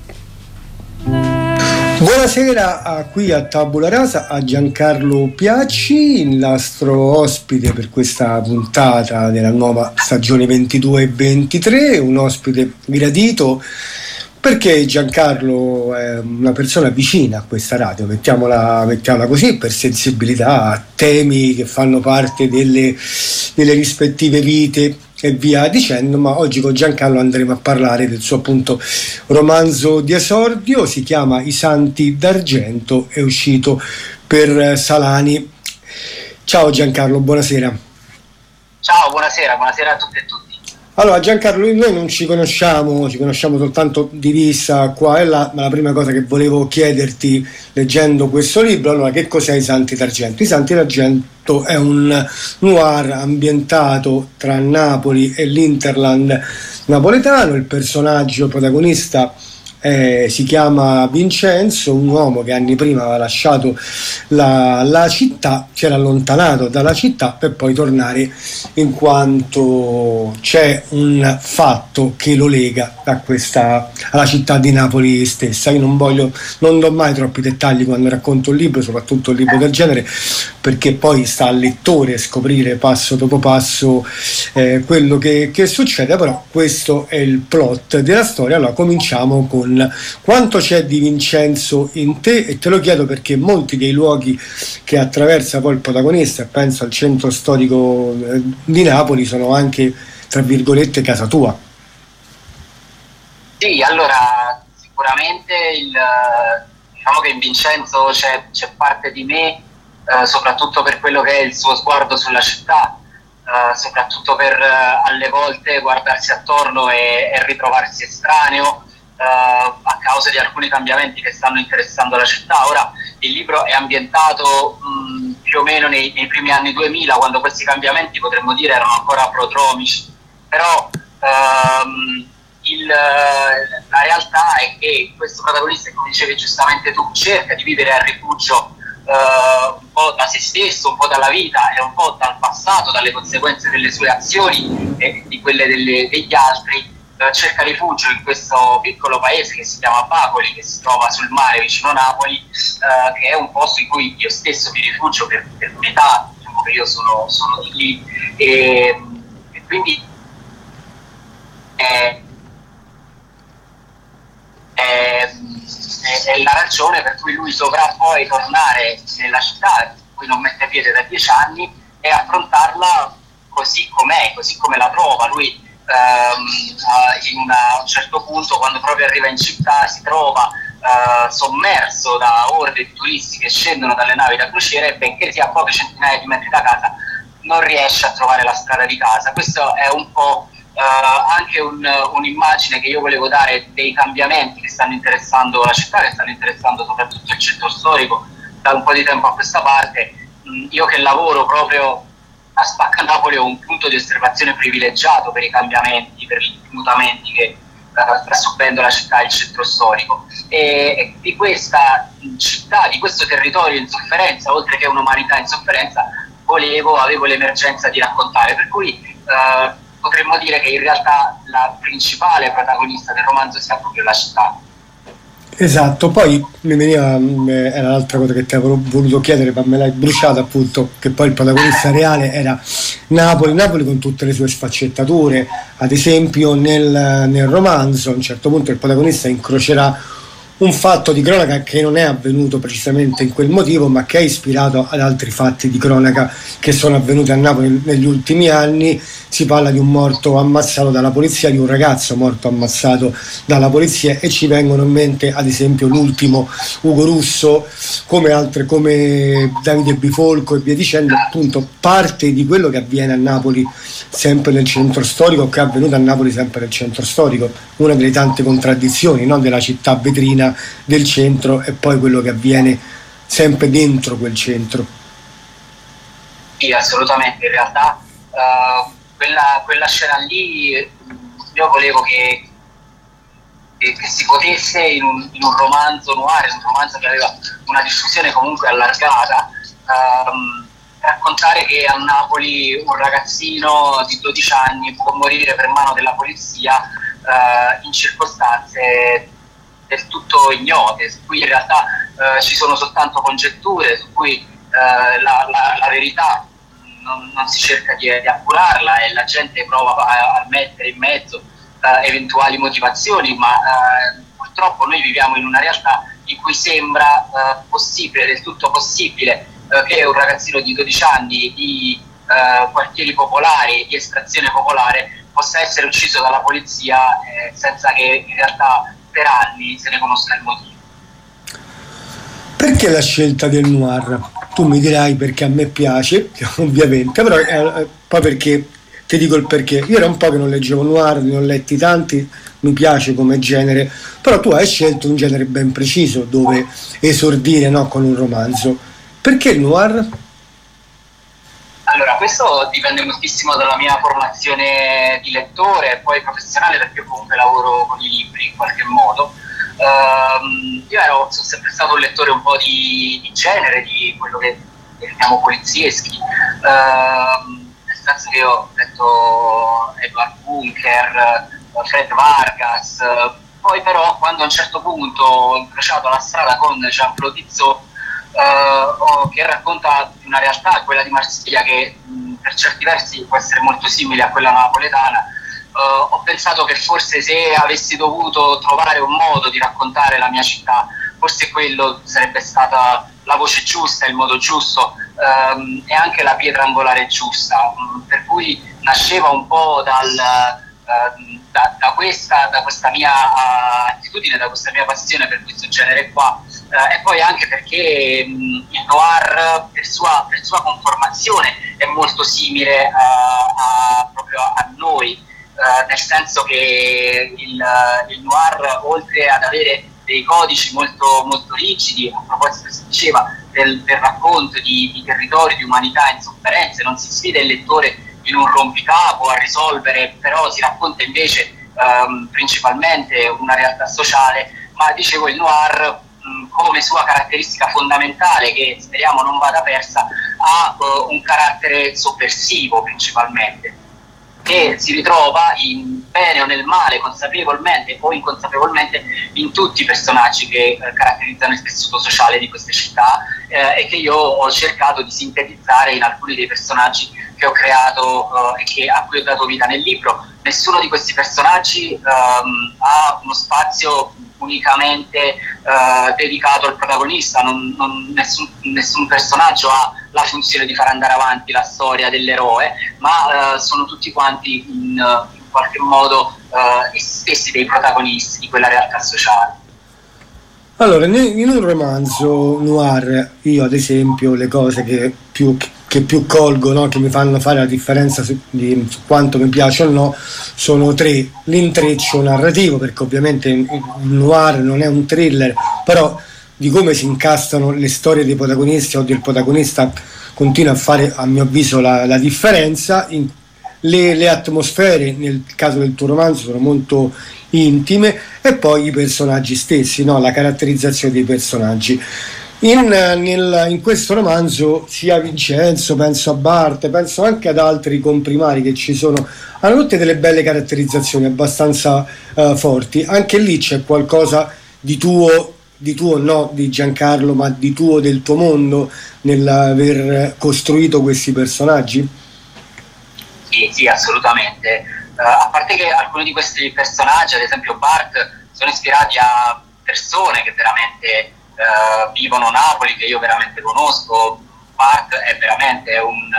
Buonasera qui a Tabula Rasa a Giancarlo Piacci, il nostro ospite per questa puntata della nuova stagione 22-23, un ospite gradito perché Giancarlo è una persona vicina a questa radio, mettiamola così, per sensibilità a temi che fanno parte delle rispettive vite e via dicendo. Ma oggi con Giancarlo andremo a parlare del suo appunto romanzo di esordio, si chiama I Santi d'Argento, è uscito per Salani. Ciao Giancarlo, buonasera. Ciao, buonasera a tutte e tutti. Allora Giancarlo, noi non ci conosciamo soltanto di vista qua e là, ma la prima cosa che volevo chiederti leggendo questo libro, allora, che cos'è I Santi d'Argento? I Santi d'Argento è un noir ambientato tra Napoli e l'Interland napoletano. Il personaggio protagonista si chiama Vincenzo, un uomo che anni prima aveva lasciato la città, si era allontanato dalla città per poi tornare in quanto c'è un fatto che lo lega alla città di Napoli stessa. Io non do mai troppi dettagli quando racconto un libro, soprattutto un libro del genere, perché poi sta al lettore scoprire passo dopo passo quello che succede, però questo è il plot della storia. Allora cominciamo con quanto c'è di Vincenzo in te, e te lo chiedo perché molti dei luoghi che attraversa poi il protagonista, penso al centro storico di Napoli, sono anche tra virgolette casa tua. Sì, allora sicuramente diciamo che in Vincenzo c'è parte di me, soprattutto per quello che è il suo sguardo sulla città, soprattutto per alle volte guardarsi attorno e ritrovarsi estraneo a causa di alcuni cambiamenti che stanno interessando la città. Ora il libro è ambientato più o meno nei primi anni 2000, quando questi cambiamenti potremmo dire erano ancora prodromici, però la realtà è che questo protagonista, come dicevi giustamente tu, cerca di vivere a rifugio un po' da se stesso, un po' dalla vita e un po' dal passato, dalle conseguenze delle sue azioni e di quelle degli altri. Cerca rifugio in questo piccolo paese che si chiama Bacoli, che si trova sul mare vicino Napoli, che è un posto in cui io stesso mi rifugio per metà, diciamo che io sono di lì, e quindi è la ragione per cui lui dovrà poi tornare nella città in cui non mette piede da 10 anni e affrontarla così com'è, così come la trova. Lui a un certo punto, quando proprio arriva in città, si trova sommerso da orde di turisti che scendono dalle navi da crociera e, benché sia a poche centinaia di metri da casa, non riesce a trovare la strada di casa. Questo è un po' anche un'immagine che io volevo dare dei cambiamenti che stanno interessando la città, che stanno interessando soprattutto il centro storico da un po' di tempo a questa parte. Io che lavoro proprio a Spacca Napoli ho un punto di osservazione privilegiato per i cambiamenti, per i mutamenti che sta subendo la città e il centro storico, e di questa città, di questo territorio in sofferenza, oltre che un'umanità in sofferenza, avevo l'emergenza di raccontare, per cui potremmo dire che in realtà la principale protagonista del romanzo sia proprio la città. Esatto, poi mi veniva, era l'altra cosa che ti avevo voluto chiedere, ma me l'hai bruciata, appunto, che poi il protagonista reale era Napoli con tutte le sue sfaccettature. Ad esempio nel romanzo a un certo punto il protagonista incrocerà un fatto di cronaca che non è avvenuto precisamente in quel motivo, ma che è ispirato ad altri fatti di cronaca che sono avvenuti a Napoli negli ultimi anni. Si parla di un morto ammazzato dalla polizia, di un ragazzo morto ammazzato dalla polizia, e ci vengono in mente ad esempio l'ultimo Ugo Russo, come Davide Bifolco e via dicendo. Appunto, parte di quello che avviene a Napoli sempre nel centro storico, che è avvenuto a Napoli sempre nel centro storico, una delle tante contraddizioni, no? Della città vetrina del centro e poi quello che avviene sempre dentro quel centro. Sì, assolutamente. In realtà quella scena lì io volevo che si potesse in un romanzo noir, un romanzo che aveva una diffusione comunque allargata, raccontare che a Napoli un ragazzino di 12 anni può morire per mano della polizia in circostanze del tutto ignote, su cui in realtà ci sono soltanto congetture, su cui la verità non si cerca di appurarla e la gente prova a mettere in mezzo eventuali motivazioni, ma purtroppo noi viviamo in una realtà in cui sembra possibile, del tutto possibile, che un ragazzino di 12 anni di quartieri popolari, di estrazione popolare, possa essere ucciso dalla polizia senza che in realtà per anni se ne conosca il motivo. Perché la scelta del noir? Tu mi dirai perché a me piace, ovviamente, però poi perché, ti dico il perché. Io era un po' che non leggevo noir, ne ho letti tanti, mi piace come genere, però tu hai scelto un genere ben preciso dove esordire, no, con un romanzo. Perché il noir? Allora, questo dipende moltissimo dalla mia formazione di lettore e poi professionale, perché io comunque lavoro con i libri in qualche modo. Io sono sempre stato un lettore un po' di genere, di quello che chiamiamo polizieschi, nel senso che io ho letto Edward Bunker, Fred Vargas, poi però quando a un certo punto ho incrociato la strada con Jean-Claude Tissot, che racconta una realtà, quella di Marsiglia, che per certi versi può essere molto simile a quella napoletana, ho pensato che forse se avessi dovuto trovare un modo di raccontare la mia città, forse quello sarebbe stata la voce giusta, il modo giusto, e anche la pietra angolare giusta, per cui nasceva un po' da questa mia attitudine, da questa mia passione per questo genere qua, e poi anche perché il noir per sua conformazione è molto simile proprio a noi, nel senso che il noir, oltre ad avere dei codici molto, molto rigidi, a proposito si diceva del racconto di territori, di umanità in sofferenze, non si sfida il lettore in un rompicapo a risolvere, però si racconta invece principalmente una realtà sociale, ma dicevo il noir come sua caratteristica fondamentale, che speriamo non vada persa, ha un carattere sovversivo principalmente, che si ritrova in bene o nel male, consapevolmente o inconsapevolmente, in tutti i personaggi che caratterizzano il tessuto sociale di queste città, e che io ho cercato di sintetizzare in alcuni dei personaggi che ho creato e a cui ho dato vita nel libro. Nessuno di questi personaggi ha uno spazio unicamente dedicato al protagonista, nessun personaggio ha la funzione di far andare avanti la storia dell'eroe, ma sono tutti quanti in qualche modo stessi dei protagonisti di quella realtà sociale. Allora, in un romanzo noir, io ad esempio le cose che più colgo, no, che mi fanno fare la differenza su quanto mi piace o no, sono tre: l'intreccio narrativo, perché ovviamente il noir non è un thriller, però di come si incastano le storie dei protagonisti o del protagonista continua a fare, a mio avviso, la differenza. Le atmosfere, nel caso del tuo romanzo, sono molto intime, e poi i personaggi stessi, no? La caratterizzazione dei personaggi. In questo romanzo sia Vincenzo, penso a Bart, penso anche ad altri comprimari che ci sono, hanno tutte delle belle caratterizzazioni abbastanza forti. Anche lì c'è qualcosa di tuo no, di Giancarlo, ma di tuo, del tuo mondo, nell'aver costruito questi personaggi? Sì, assolutamente. A parte che alcuni di questi personaggi, ad esempio Bart, sono ispirati a persone che veramente vivono Napoli, che io veramente conosco. Bart è veramente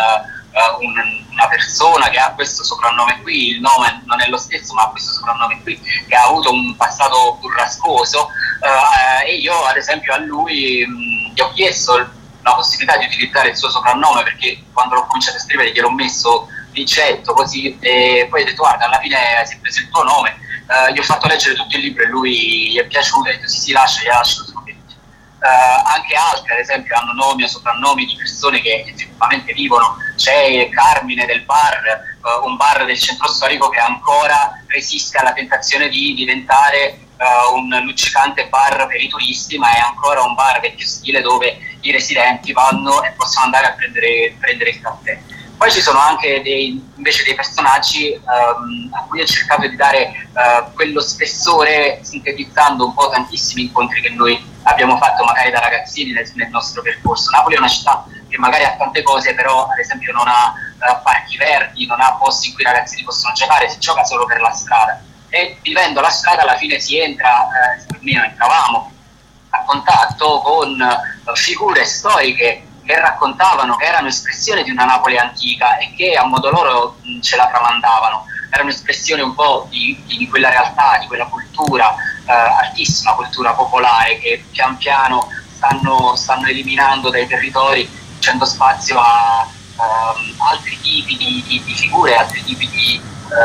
una persona che ha questo soprannome qui, il nome non è lo stesso, ma ha questo soprannome qui, che ha avuto un passato burrascoso, e io ad esempio a lui gli ho chiesto la possibilità di utilizzare il suo soprannome, perché quando l'ho cominciato a scrivere gliel'ho messo Vincetto, così, e poi ho detto guarda, alla fine si è preso il tuo nome. Gli ho fatto leggere tutto il libro e lui gli è piaciuto, ha detto sì, lascia. Anche altri ad esempio hanno nomi o soprannomi di persone che effettivamente vivono. C'è Carmine del bar, un bar del centro storico che ancora resiste alla tentazione di diventare un luccicante bar per i turisti, ma è ancora un bar vecchio stile dove i residenti vanno e possono andare a prendere il caffè. Poi ci sono anche invece dei personaggi a cui ho cercato di dare quello spessore, sintetizzando un po' tantissimi incontri che noi abbiamo fatto magari da ragazzini nel nostro percorso. Napoli è una città che magari ha tante cose, però ad esempio non ha parchi verdi, non ha posti in cui i ragazzini possono giocare, si gioca solo per la strada. E vivendo la strada alla fine si entra, almeno entravamo, a contatto con figure storiche che raccontavano, che erano espressione di una Napoli antica e che a modo loro ce la tramandavano. Erano espressione un po' di quella realtà, di quella cultura, altissima cultura popolare, che pian piano stanno eliminando dai territori, facendo spazio a altri tipi di figure, altri tipi di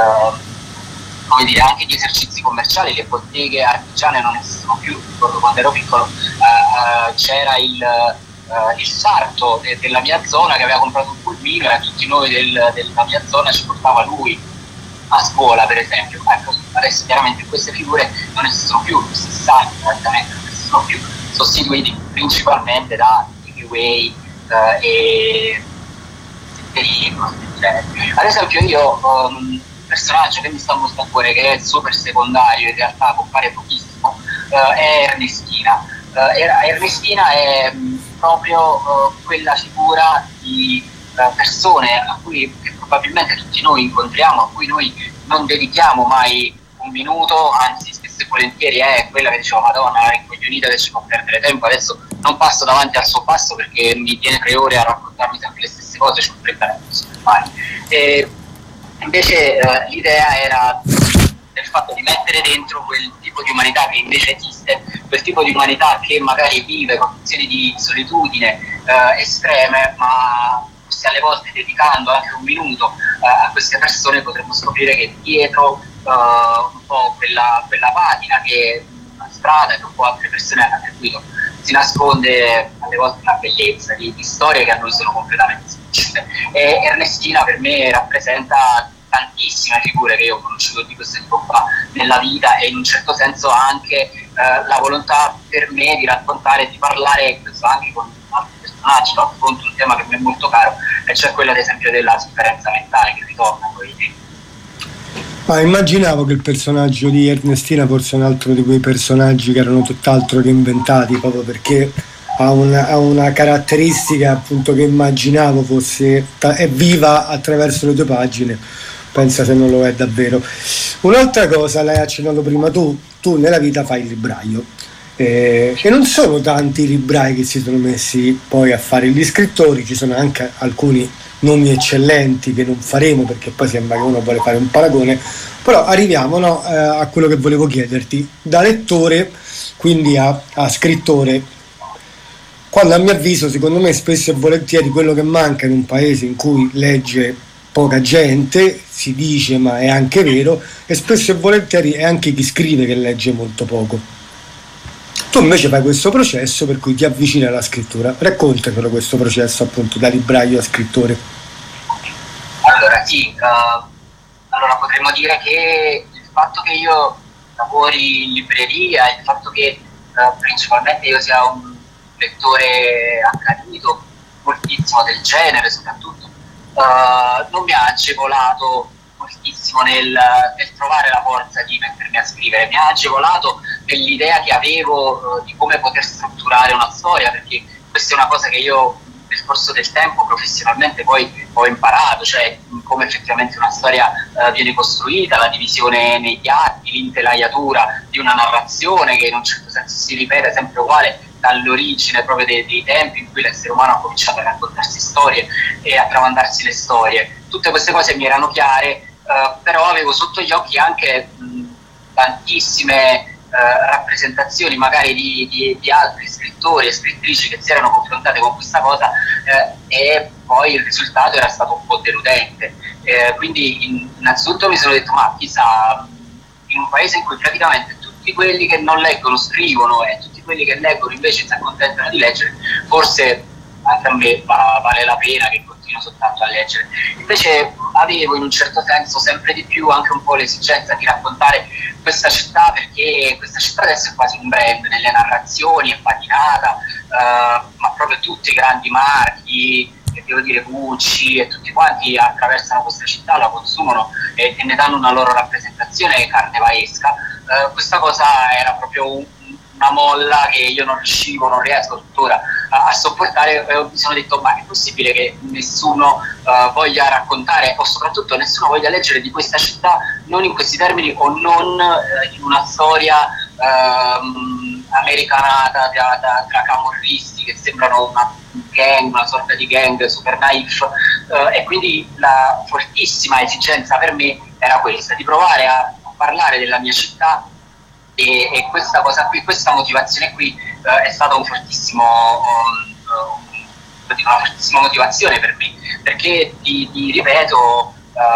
come dire, anche di esercizi commerciali. Le botteghe artigiane non esistono più. Ricordo quando ero piccolo c'era il sarto della mia zona che aveva comprato un pulmino, e a tutti noi della mia zona ci portava lui a scuola, per esempio. Ecco, adesso chiaramente queste figure non esistono più, questi sarti praticamente non esistono più, sostituiti principalmente da giveaway e ad esempio io un personaggio che mi sta molto a cuore, che è super secondario, in realtà compare pochissimo, è Ernestina. Ernestina è proprio quella figura di persone che probabilmente tutti noi incontriamo, a cui noi non dedichiamo mai un minuto, anzi spesso e volentieri è quella che diceva Madonna, la rincoglionita che ci fa perdere tempo, adesso non passo davanti al suo passo perché mi tiene 3 ore a raccontarmi sempre le stesse cose, ci ho fretta e invece l'idea era del fatto di mettere dentro quel tipo di umanità che invece esiste, quel tipo di umanità che magari vive condizioni di solitudine estreme, ma se alle volte dedicando anche un minuto a queste persone potremmo scoprire che dietro un po' quella patina che una strada e un po' altre persone hanno attribuito si nasconde alle volte una bellezza di storie che a noi sono completamente sfuggite. E Ernestina per me rappresenta tantissime figure che io ho conosciuto di questo tipo qua nella vita, e in un certo senso anche la volontà per me di raccontare e di parlare questo anche con altri personaggi, no? Appunto un tema che mi è molto caro, e cioè quello ad esempio della sofferenza mentale che ritorna poi. Ma immaginavo che il personaggio di Ernestina fosse un altro di quei personaggi che erano tutt'altro che inventati, proprio perché ha una caratteristica appunto che immaginavo fosse è viva attraverso le tue pagine. Pensa se non lo è davvero. Un'altra cosa, lei ha accennato prima, tu nella vita fai il libraio, e non sono tanti i librai che si sono messi poi a fare gli scrittori, ci sono anche alcuni nomi eccellenti che non faremo perché poi sembra che uno vuole fare un paragone, però arriviamo, no, a quello che volevo chiederti, da lettore quindi a scrittore, quando a mio avviso, secondo me, spesso e volentieri quello che manca in un paese in cui legge poca gente, si dice ma è anche vero, e spesso e volentieri è anche chi scrive che legge molto poco. Tu invece fai questo processo per cui ti avvicini alla scrittura. Raccontamelo questo processo appunto da libraio a scrittore. Allora sì, allora potremmo dire che il fatto che io lavori in libreria, il fatto che principalmente io sia un lettore accanito moltissimo del genere soprattutto, non mi ha agevolato moltissimo nel trovare la forza di mettermi a scrivere, mi ha agevolato nell'idea che avevo di come poter strutturare una storia, perché questa è una cosa che io nel corso del tempo professionalmente poi ho imparato, cioè come effettivamente una storia viene costruita, la divisione negli atti, l'intelaiatura di una narrazione che in un certo senso si ripete sempre uguale dall'origine proprio dei tempi in cui l'essere umano ha cominciato a raccontarsi storie e a tramandarsi le storie. Tutte queste cose mi erano chiare, però avevo sotto gli occhi anche tantissime rappresentazioni magari di altri scrittori e scrittrici che si erano confrontate con questa cosa, e poi il risultato era stato un po' deludente. Quindi innanzitutto mi sono detto, ma chissà, in un paese in cui praticamente tutti quelli che non leggono scrivono e tutti quelli che leggono invece si accontentano di leggere, forse anche a me vale la pena che continuo soltanto a leggere. Invece avevo in un certo senso sempre di più anche un po' l'esigenza di raccontare questa città, perché questa città adesso è quasi un brand nelle narrazioni, è patinata, ma proprio tutti i grandi marchi, che devo dire Gucci e tutti quanti attraversano questa città, la consumano e ne danno una loro rappresentazione carnevalesca. Questa cosa era proprio una molla che io non riesco tuttora a sopportare, e mi sono detto, ma è possibile che nessuno voglia raccontare, o soprattutto nessuno voglia leggere di questa città non in questi termini, o non in una storia americanata tra camorristi che sembrano una gang, una sorta di gang super naif, e quindi la fortissima esigenza per me era questa, di provare a parlare della mia città, e questa cosa qui, questa motivazione qui è stata una fortissima motivazione per me, perché ti ripeto,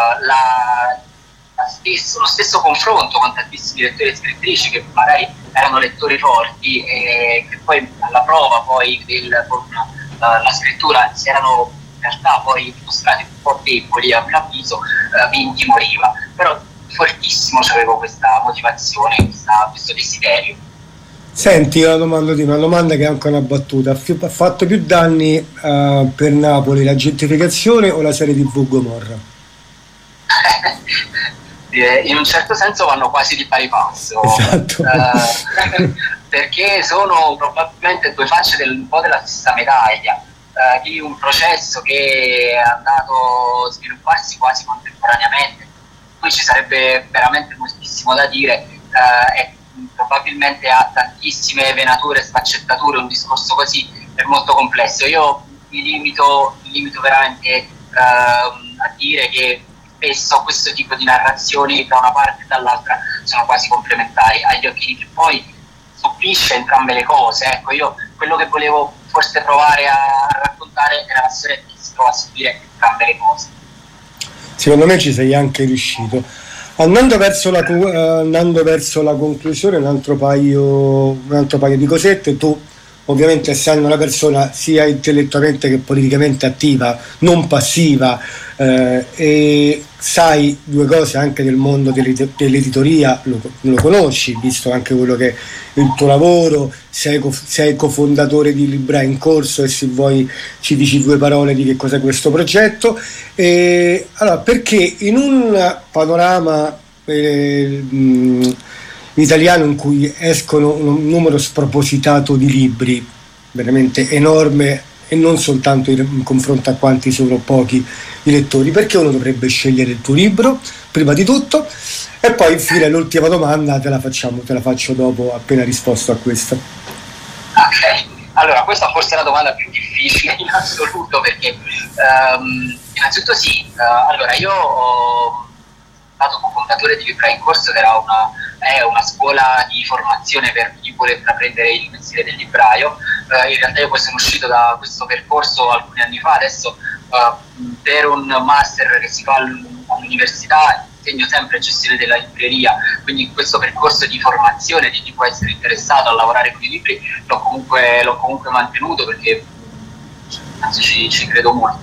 lo stesso confronto con tantissimi lettori e scrittrici che magari erano lettori forti e che poi alla prova poi con la scrittura si erano in realtà poi dimostrati un po' deboli a mio avviso, mi intimoriva, però fortissimo c'avevo questa motivazione, questo desiderio. Senti, una domanda che è anche una battuta. Ha fatto più danni per Napoli la gentrificazione o la serie TV Gomorra? In un certo senso vanno quasi di pari passo, esatto. Perché sono probabilmente due facce un po' della stessa medaglia, di un processo che è andato a svilupparsi quasi contemporaneamente. Qui ci sarebbe veramente moltissimo da dire, e probabilmente ha tantissime venature e sfaccettature, un discorso così è molto complesso. Io mi limito veramente a dire che spesso questo tipo di narrazioni da una parte e dall'altra sono quasi complementari agli occhi di chi poi subisce entrambe le cose. Ecco, io quello che volevo forse provare a raccontare era la storia di chi si trova a subire entrambe le cose. Secondo me ci sei anche riuscito. Andando verso la conclusione, un altro paio di cosette. Tu ovviamente, essendo una persona sia intellettualmente che politicamente attiva, non passiva, e sai due cose anche del mondo dell'editoria, lo conosci, visto anche quello che è il tuo lavoro, sei cofondatore di Librai in Corso, e se vuoi ci dici due parole di che cos'è questo progetto. Allora, perché in un panorama italiano in cui escono un numero spropositato di libri veramente enorme, e non soltanto in confronto a quanti sono pochi i lettori, perché uno dovrebbe scegliere il tuo libro prima di tutto? E poi infine l'ultima domanda te la faccio dopo, appena risposto a questa. Ok, allora questa forse è la domanda più difficile in assoluto, perché innanzitutto sì, allora io ho stato cofondatore di Librai in Corso, che è una scuola di formazione per chi vuole intraprendere il mestiere del libraio. In realtà io poi sono uscito da questo percorso alcuni anni fa, adesso per un master che si fa all'università insegno sempre gestione della libreria, quindi questo percorso di formazione di chi può essere interessato a lavorare con i libri l'ho comunque mantenuto, perché ci credo molto.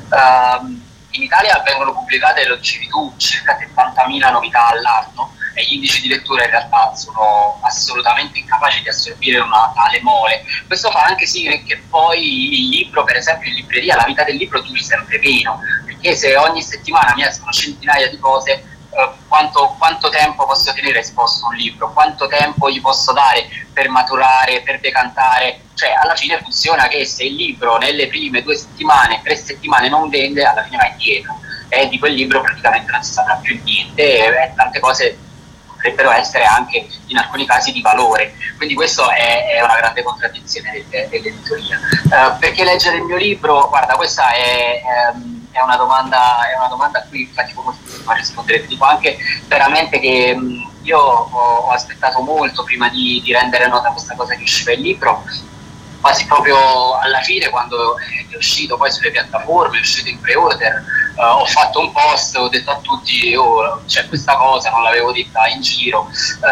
In Italia vengono pubblicate, lo dicevi tu, circa 70.000 novità all'anno, e gli indici di lettura in realtà sono assolutamente incapaci di assorbire una tale mole. Questo fa anche sì che poi il libro, per esempio in libreria, la vita del libro duri sempre meno, perché se ogni settimana mi escono centinaia di cose, quanto tempo posso tenere esposto un libro, quanto tempo gli posso dare per maturare, per decantare? Cioè alla fine funziona che se il libro nelle prime 2 settimane, 3 settimane non vende, alla fine va indietro, e di quel libro praticamente non si saprà più niente, e tante cose potrebbero essere anche in alcuni casi di valore. Quindi questo è una grande contraddizione dell'editoria. Perché leggere il mio libro? Guarda, questa è una domanda a cui fatico molto a rispondere. Ti dico anche veramente che io ho aspettato molto prima di rendere nota questa cosa che usciva il libro, quasi proprio alla fine, quando è uscito poi sulle piattaforme, è uscito in pre-order, ho fatto un post, ho detto a tutti c'è questa cosa, non l'avevo detta in giro,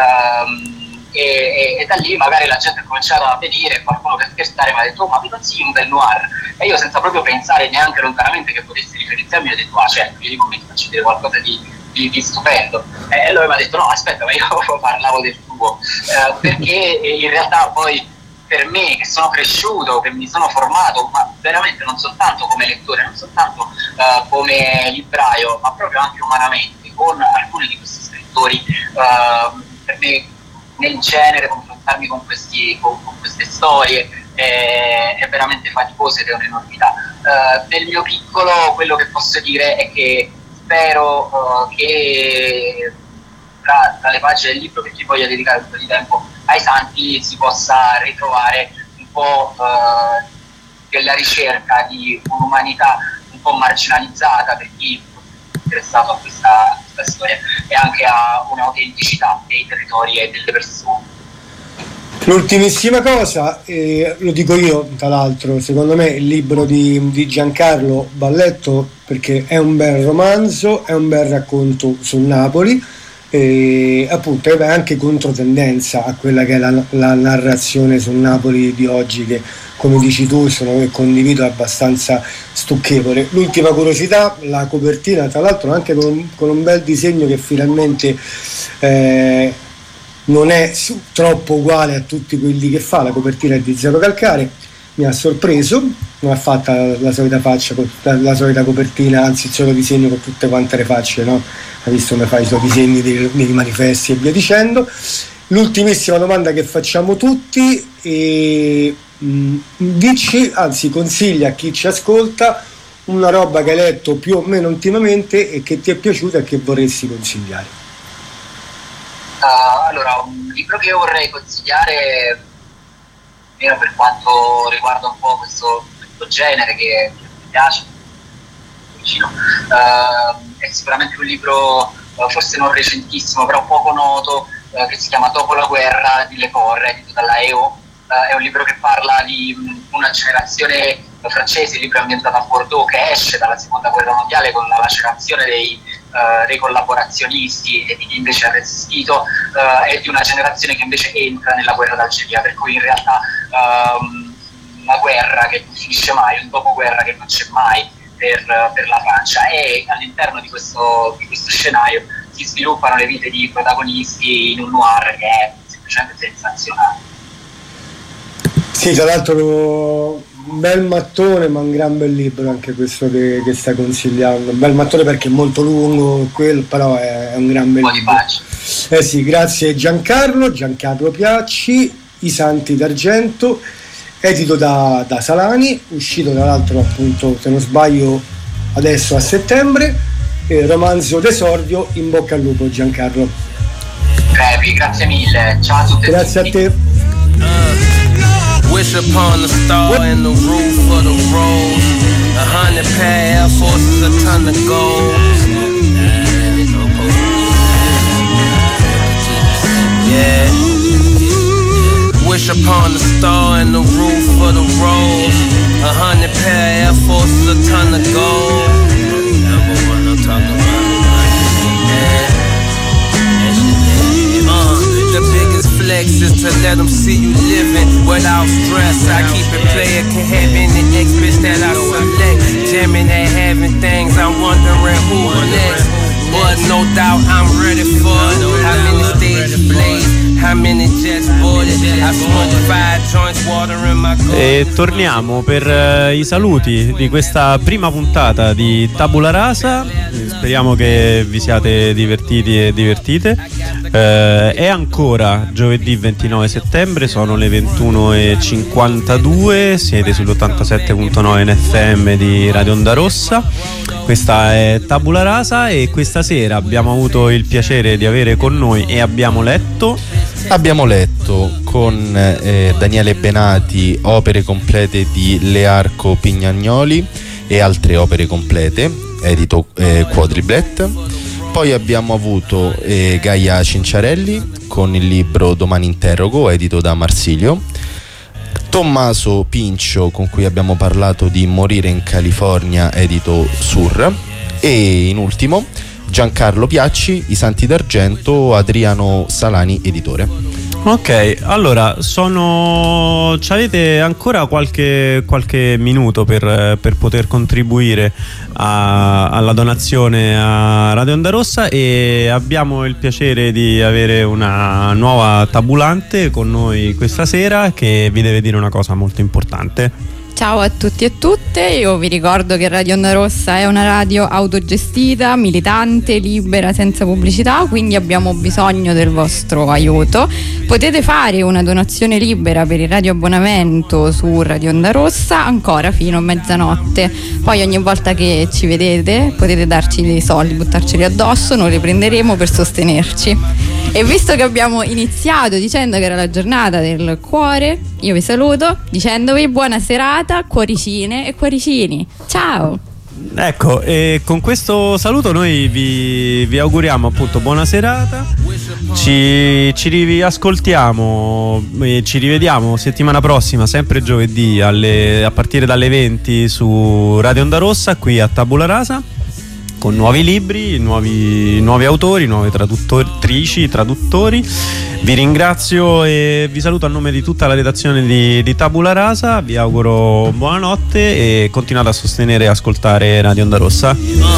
e da lì magari la gente è cominciata a venire, qualcuno per scherzare mi ha detto ma mi consigli un bel noir? E io, senza proprio pensare neanche lontanamente che potessi riferirsi a me, ho detto certo, io dico mi faccio vedere qualcosa di stupendo, e lui mi ha detto no aspetta, ma io parlavo del tuo, perché in realtà poi per me, che sono cresciuto, che mi sono formato, ma veramente non soltanto come lettore, non soltanto come libraio, ma proprio anche umanamente, con alcuni di questi scrittori, per me nel genere confrontarmi con queste storie è veramente faticoso ed è un'enormità. Nel mio piccolo quello che posso dire è che spero che tra le pagine del libro, per chi voglia dedicare un po' di tempo ai santi, si possa ritrovare un po' della ricerca di un'umanità un po' marginalizzata, per chi è interessato a questa storia, e anche a un'autenticità dei territori e delle persone. L'ultimissima cosa, lo dico io tra l'altro, secondo me il libro di Giancarlo va letto perché è un bel romanzo, è un bel racconto su Napoli, e appunto è anche controtendenza a quella che è la narrazione su Napoli di oggi, che come dici tu sono, condivido, abbastanza stucchevole. L'ultima curiosità, la copertina tra l'altro anche con un bel disegno che finalmente non è troppo uguale a tutti quelli che fa. La copertina è di Zero Calcare, mi ha sorpreso, non ha fatta la solita faccia, la solita copertina, anzi il solito disegno con tutte quante le facce, no? Ha visto come fa i suoi disegni dei manifesti e via dicendo. L'ultimissima domanda che facciamo tutti, dici, anzi consiglia a chi ci ascolta una roba che hai letto più o meno ultimamente e che ti è piaciuta e che vorresti consigliare. Allora, un libro che vorrei consigliare, per quanto riguarda un po' questo genere che mi piace vicino, è sicuramente un libro forse non recentissimo, però poco noto, che si chiama Dopo la guerra di Le Corre, edito dalla EO. È un libro che parla di una generazione francese, il libro è ambientato a Bordeaux, che esce dalla seconda guerra mondiale con la lacerazione dei collaborazionisti e di chi invece ha resistito, e di una generazione che invece entra nella guerra d'Algeria, per cui in realtà una guerra che non finisce mai, un dopoguerra che non c'è mai, per la Francia, e all'interno di questo scenario si sviluppano le vite di protagonisti in un noir che è semplicemente sensazionale. Sì, tra l'altro un bel mattone, ma un gran bel libro anche questo che stai consigliando. Un bel mattone perché è molto lungo, però è un gran bel libro. Sì, grazie Giancarlo Piacci, I Santi d'Argento, edito da Salani, uscito tra l'altro appunto, se non sbaglio, adesso a settembre, romanzo d'esordio. In bocca al lupo Giancarlo. Grazie mille, ciao a tutti. Grazie a te. Wish upon the star and the roof of the rose, 100 pair Air Forces, a ton of gold. Yeah. Wish upon the star and the roof of the rose, 100 pair Air Forces, a ton of gold. Number one, I'm talking about. The biggest flex is to let them see you living without stress. I keep it player, can have any ex bitch that I select. Jamming and having things, I'm wondering who next. But no doubt I'm ready for it. How many stages blaze, how many jets boarded. I smoke 5 joints, water in my gold. E torniamo per i saluti di questa prima puntata di Tabula Rasa. Speriamo che vi siate divertiti e divertite. È ancora giovedì 29 settembre, sono le 21:52, siete sull'87.9 NFM di Radio Onda Rossa. Questa è Tabula Rasa e questa sera abbiamo avuto il piacere di avere con noi e abbiamo letto con Daniele Benati opere complete di Learco Pignagnoli e altre opere complete, edito Quadriblet. Poi abbiamo avuto Gaia Cinciarelli con il libro Domani Interrogo, edito da Marsilio. Tommaso Pincio, con cui abbiamo parlato di Morire in California, edito Sur. E in ultimo Giancarlo Piacci, I Santi d'Argento, Adriano Salani, editore. Ok, allora c'avete ancora qualche minuto per poter contribuire alla donazione a Radio Onda Rossa, e abbiamo il piacere di avere una nuova tabulante con noi questa sera che vi deve dire una cosa molto importante. Ciao a tutti e tutte, io vi ricordo che Radio Onda Rossa è una radio autogestita, militante, libera, senza pubblicità, quindi abbiamo bisogno del vostro aiuto. Potete fare una donazione libera per il radioabbonamento su Radio Onda Rossa ancora fino a mezzanotte. Poi ogni volta che ci vedete potete darci dei soldi, buttarceli addosso, noi li prenderemo per sostenerci. E visto che abbiamo iniziato dicendo che era la giornata del cuore, io vi saluto dicendovi buona serata, cuoricine e cuoricini. Ciao! Ecco, e con questo saluto noi vi auguriamo appunto buona serata. Ci riascoltiamo e ci rivediamo settimana prossima, sempre giovedì a partire dalle 20 su Radio Onda Rossa, qui a Tabula Rasa, con nuovi libri, nuovi autori, nuove traduttori. Vi ringrazio e vi saluto a nome di tutta la redazione di Tabula Rasa. Vi auguro buonanotte e continuate a sostenere e ascoltare Radio Onda Rossa.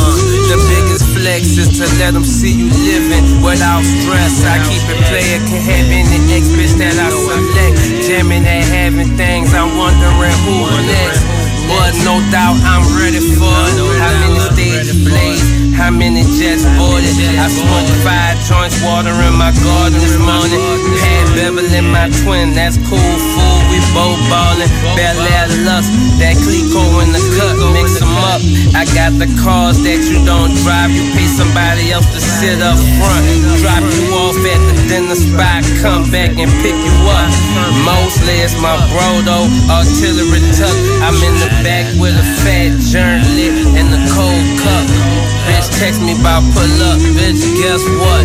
Flex is to let them see you living without stress. I keep it player, can have any ex bitch that I select. Jamming and having things, I'm wondering who next. But no doubt I'm ready for it. How many stages blaze, how many jets boarded. I smoked 5 joints, water in my garden this morning. Had Beverly, my twin, that's cool fool. We both ballin', Bel Air Lust, that Clico in the cut, mix them up. I got the cars that you don't drive, you pay somebody else to sit up front. Drop you off at the dinner spot, come back and pick you up. Mostly it's my bro though, artillery tuck. I'm in the back with a fat journal lit and a cold cup. Bitch text me about pull up, bitch guess what?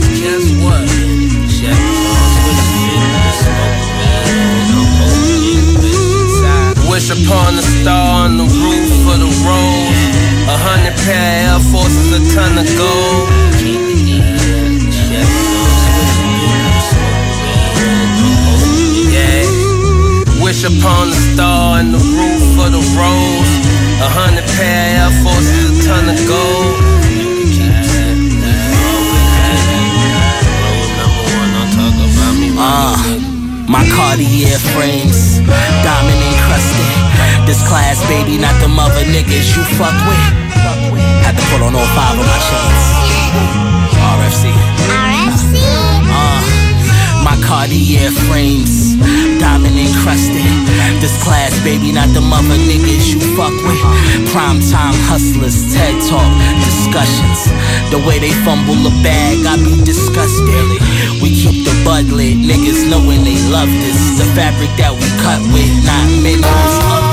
Wish upon a star on the roof of the rose, 100 pair Air Forces, a ton of gold. Yeah. Wish upon a star on the roof of the rose, 100 pair Air Forces, a ton of gold. My Cartier frames, diamond encrusted. This class, baby, not the mother niggas you fuck with. Had to put on all 5 of my chains. RFC. My Cartier frames, diamond encrusted. This class, baby, not the mother niggas you fuck with. Primetime hustlers, TED Talk, discussions. The way they fumble a bag, I be disgusted. We keep the bud lit, niggas knowing they love this. The fabric that we cut with, not minerals.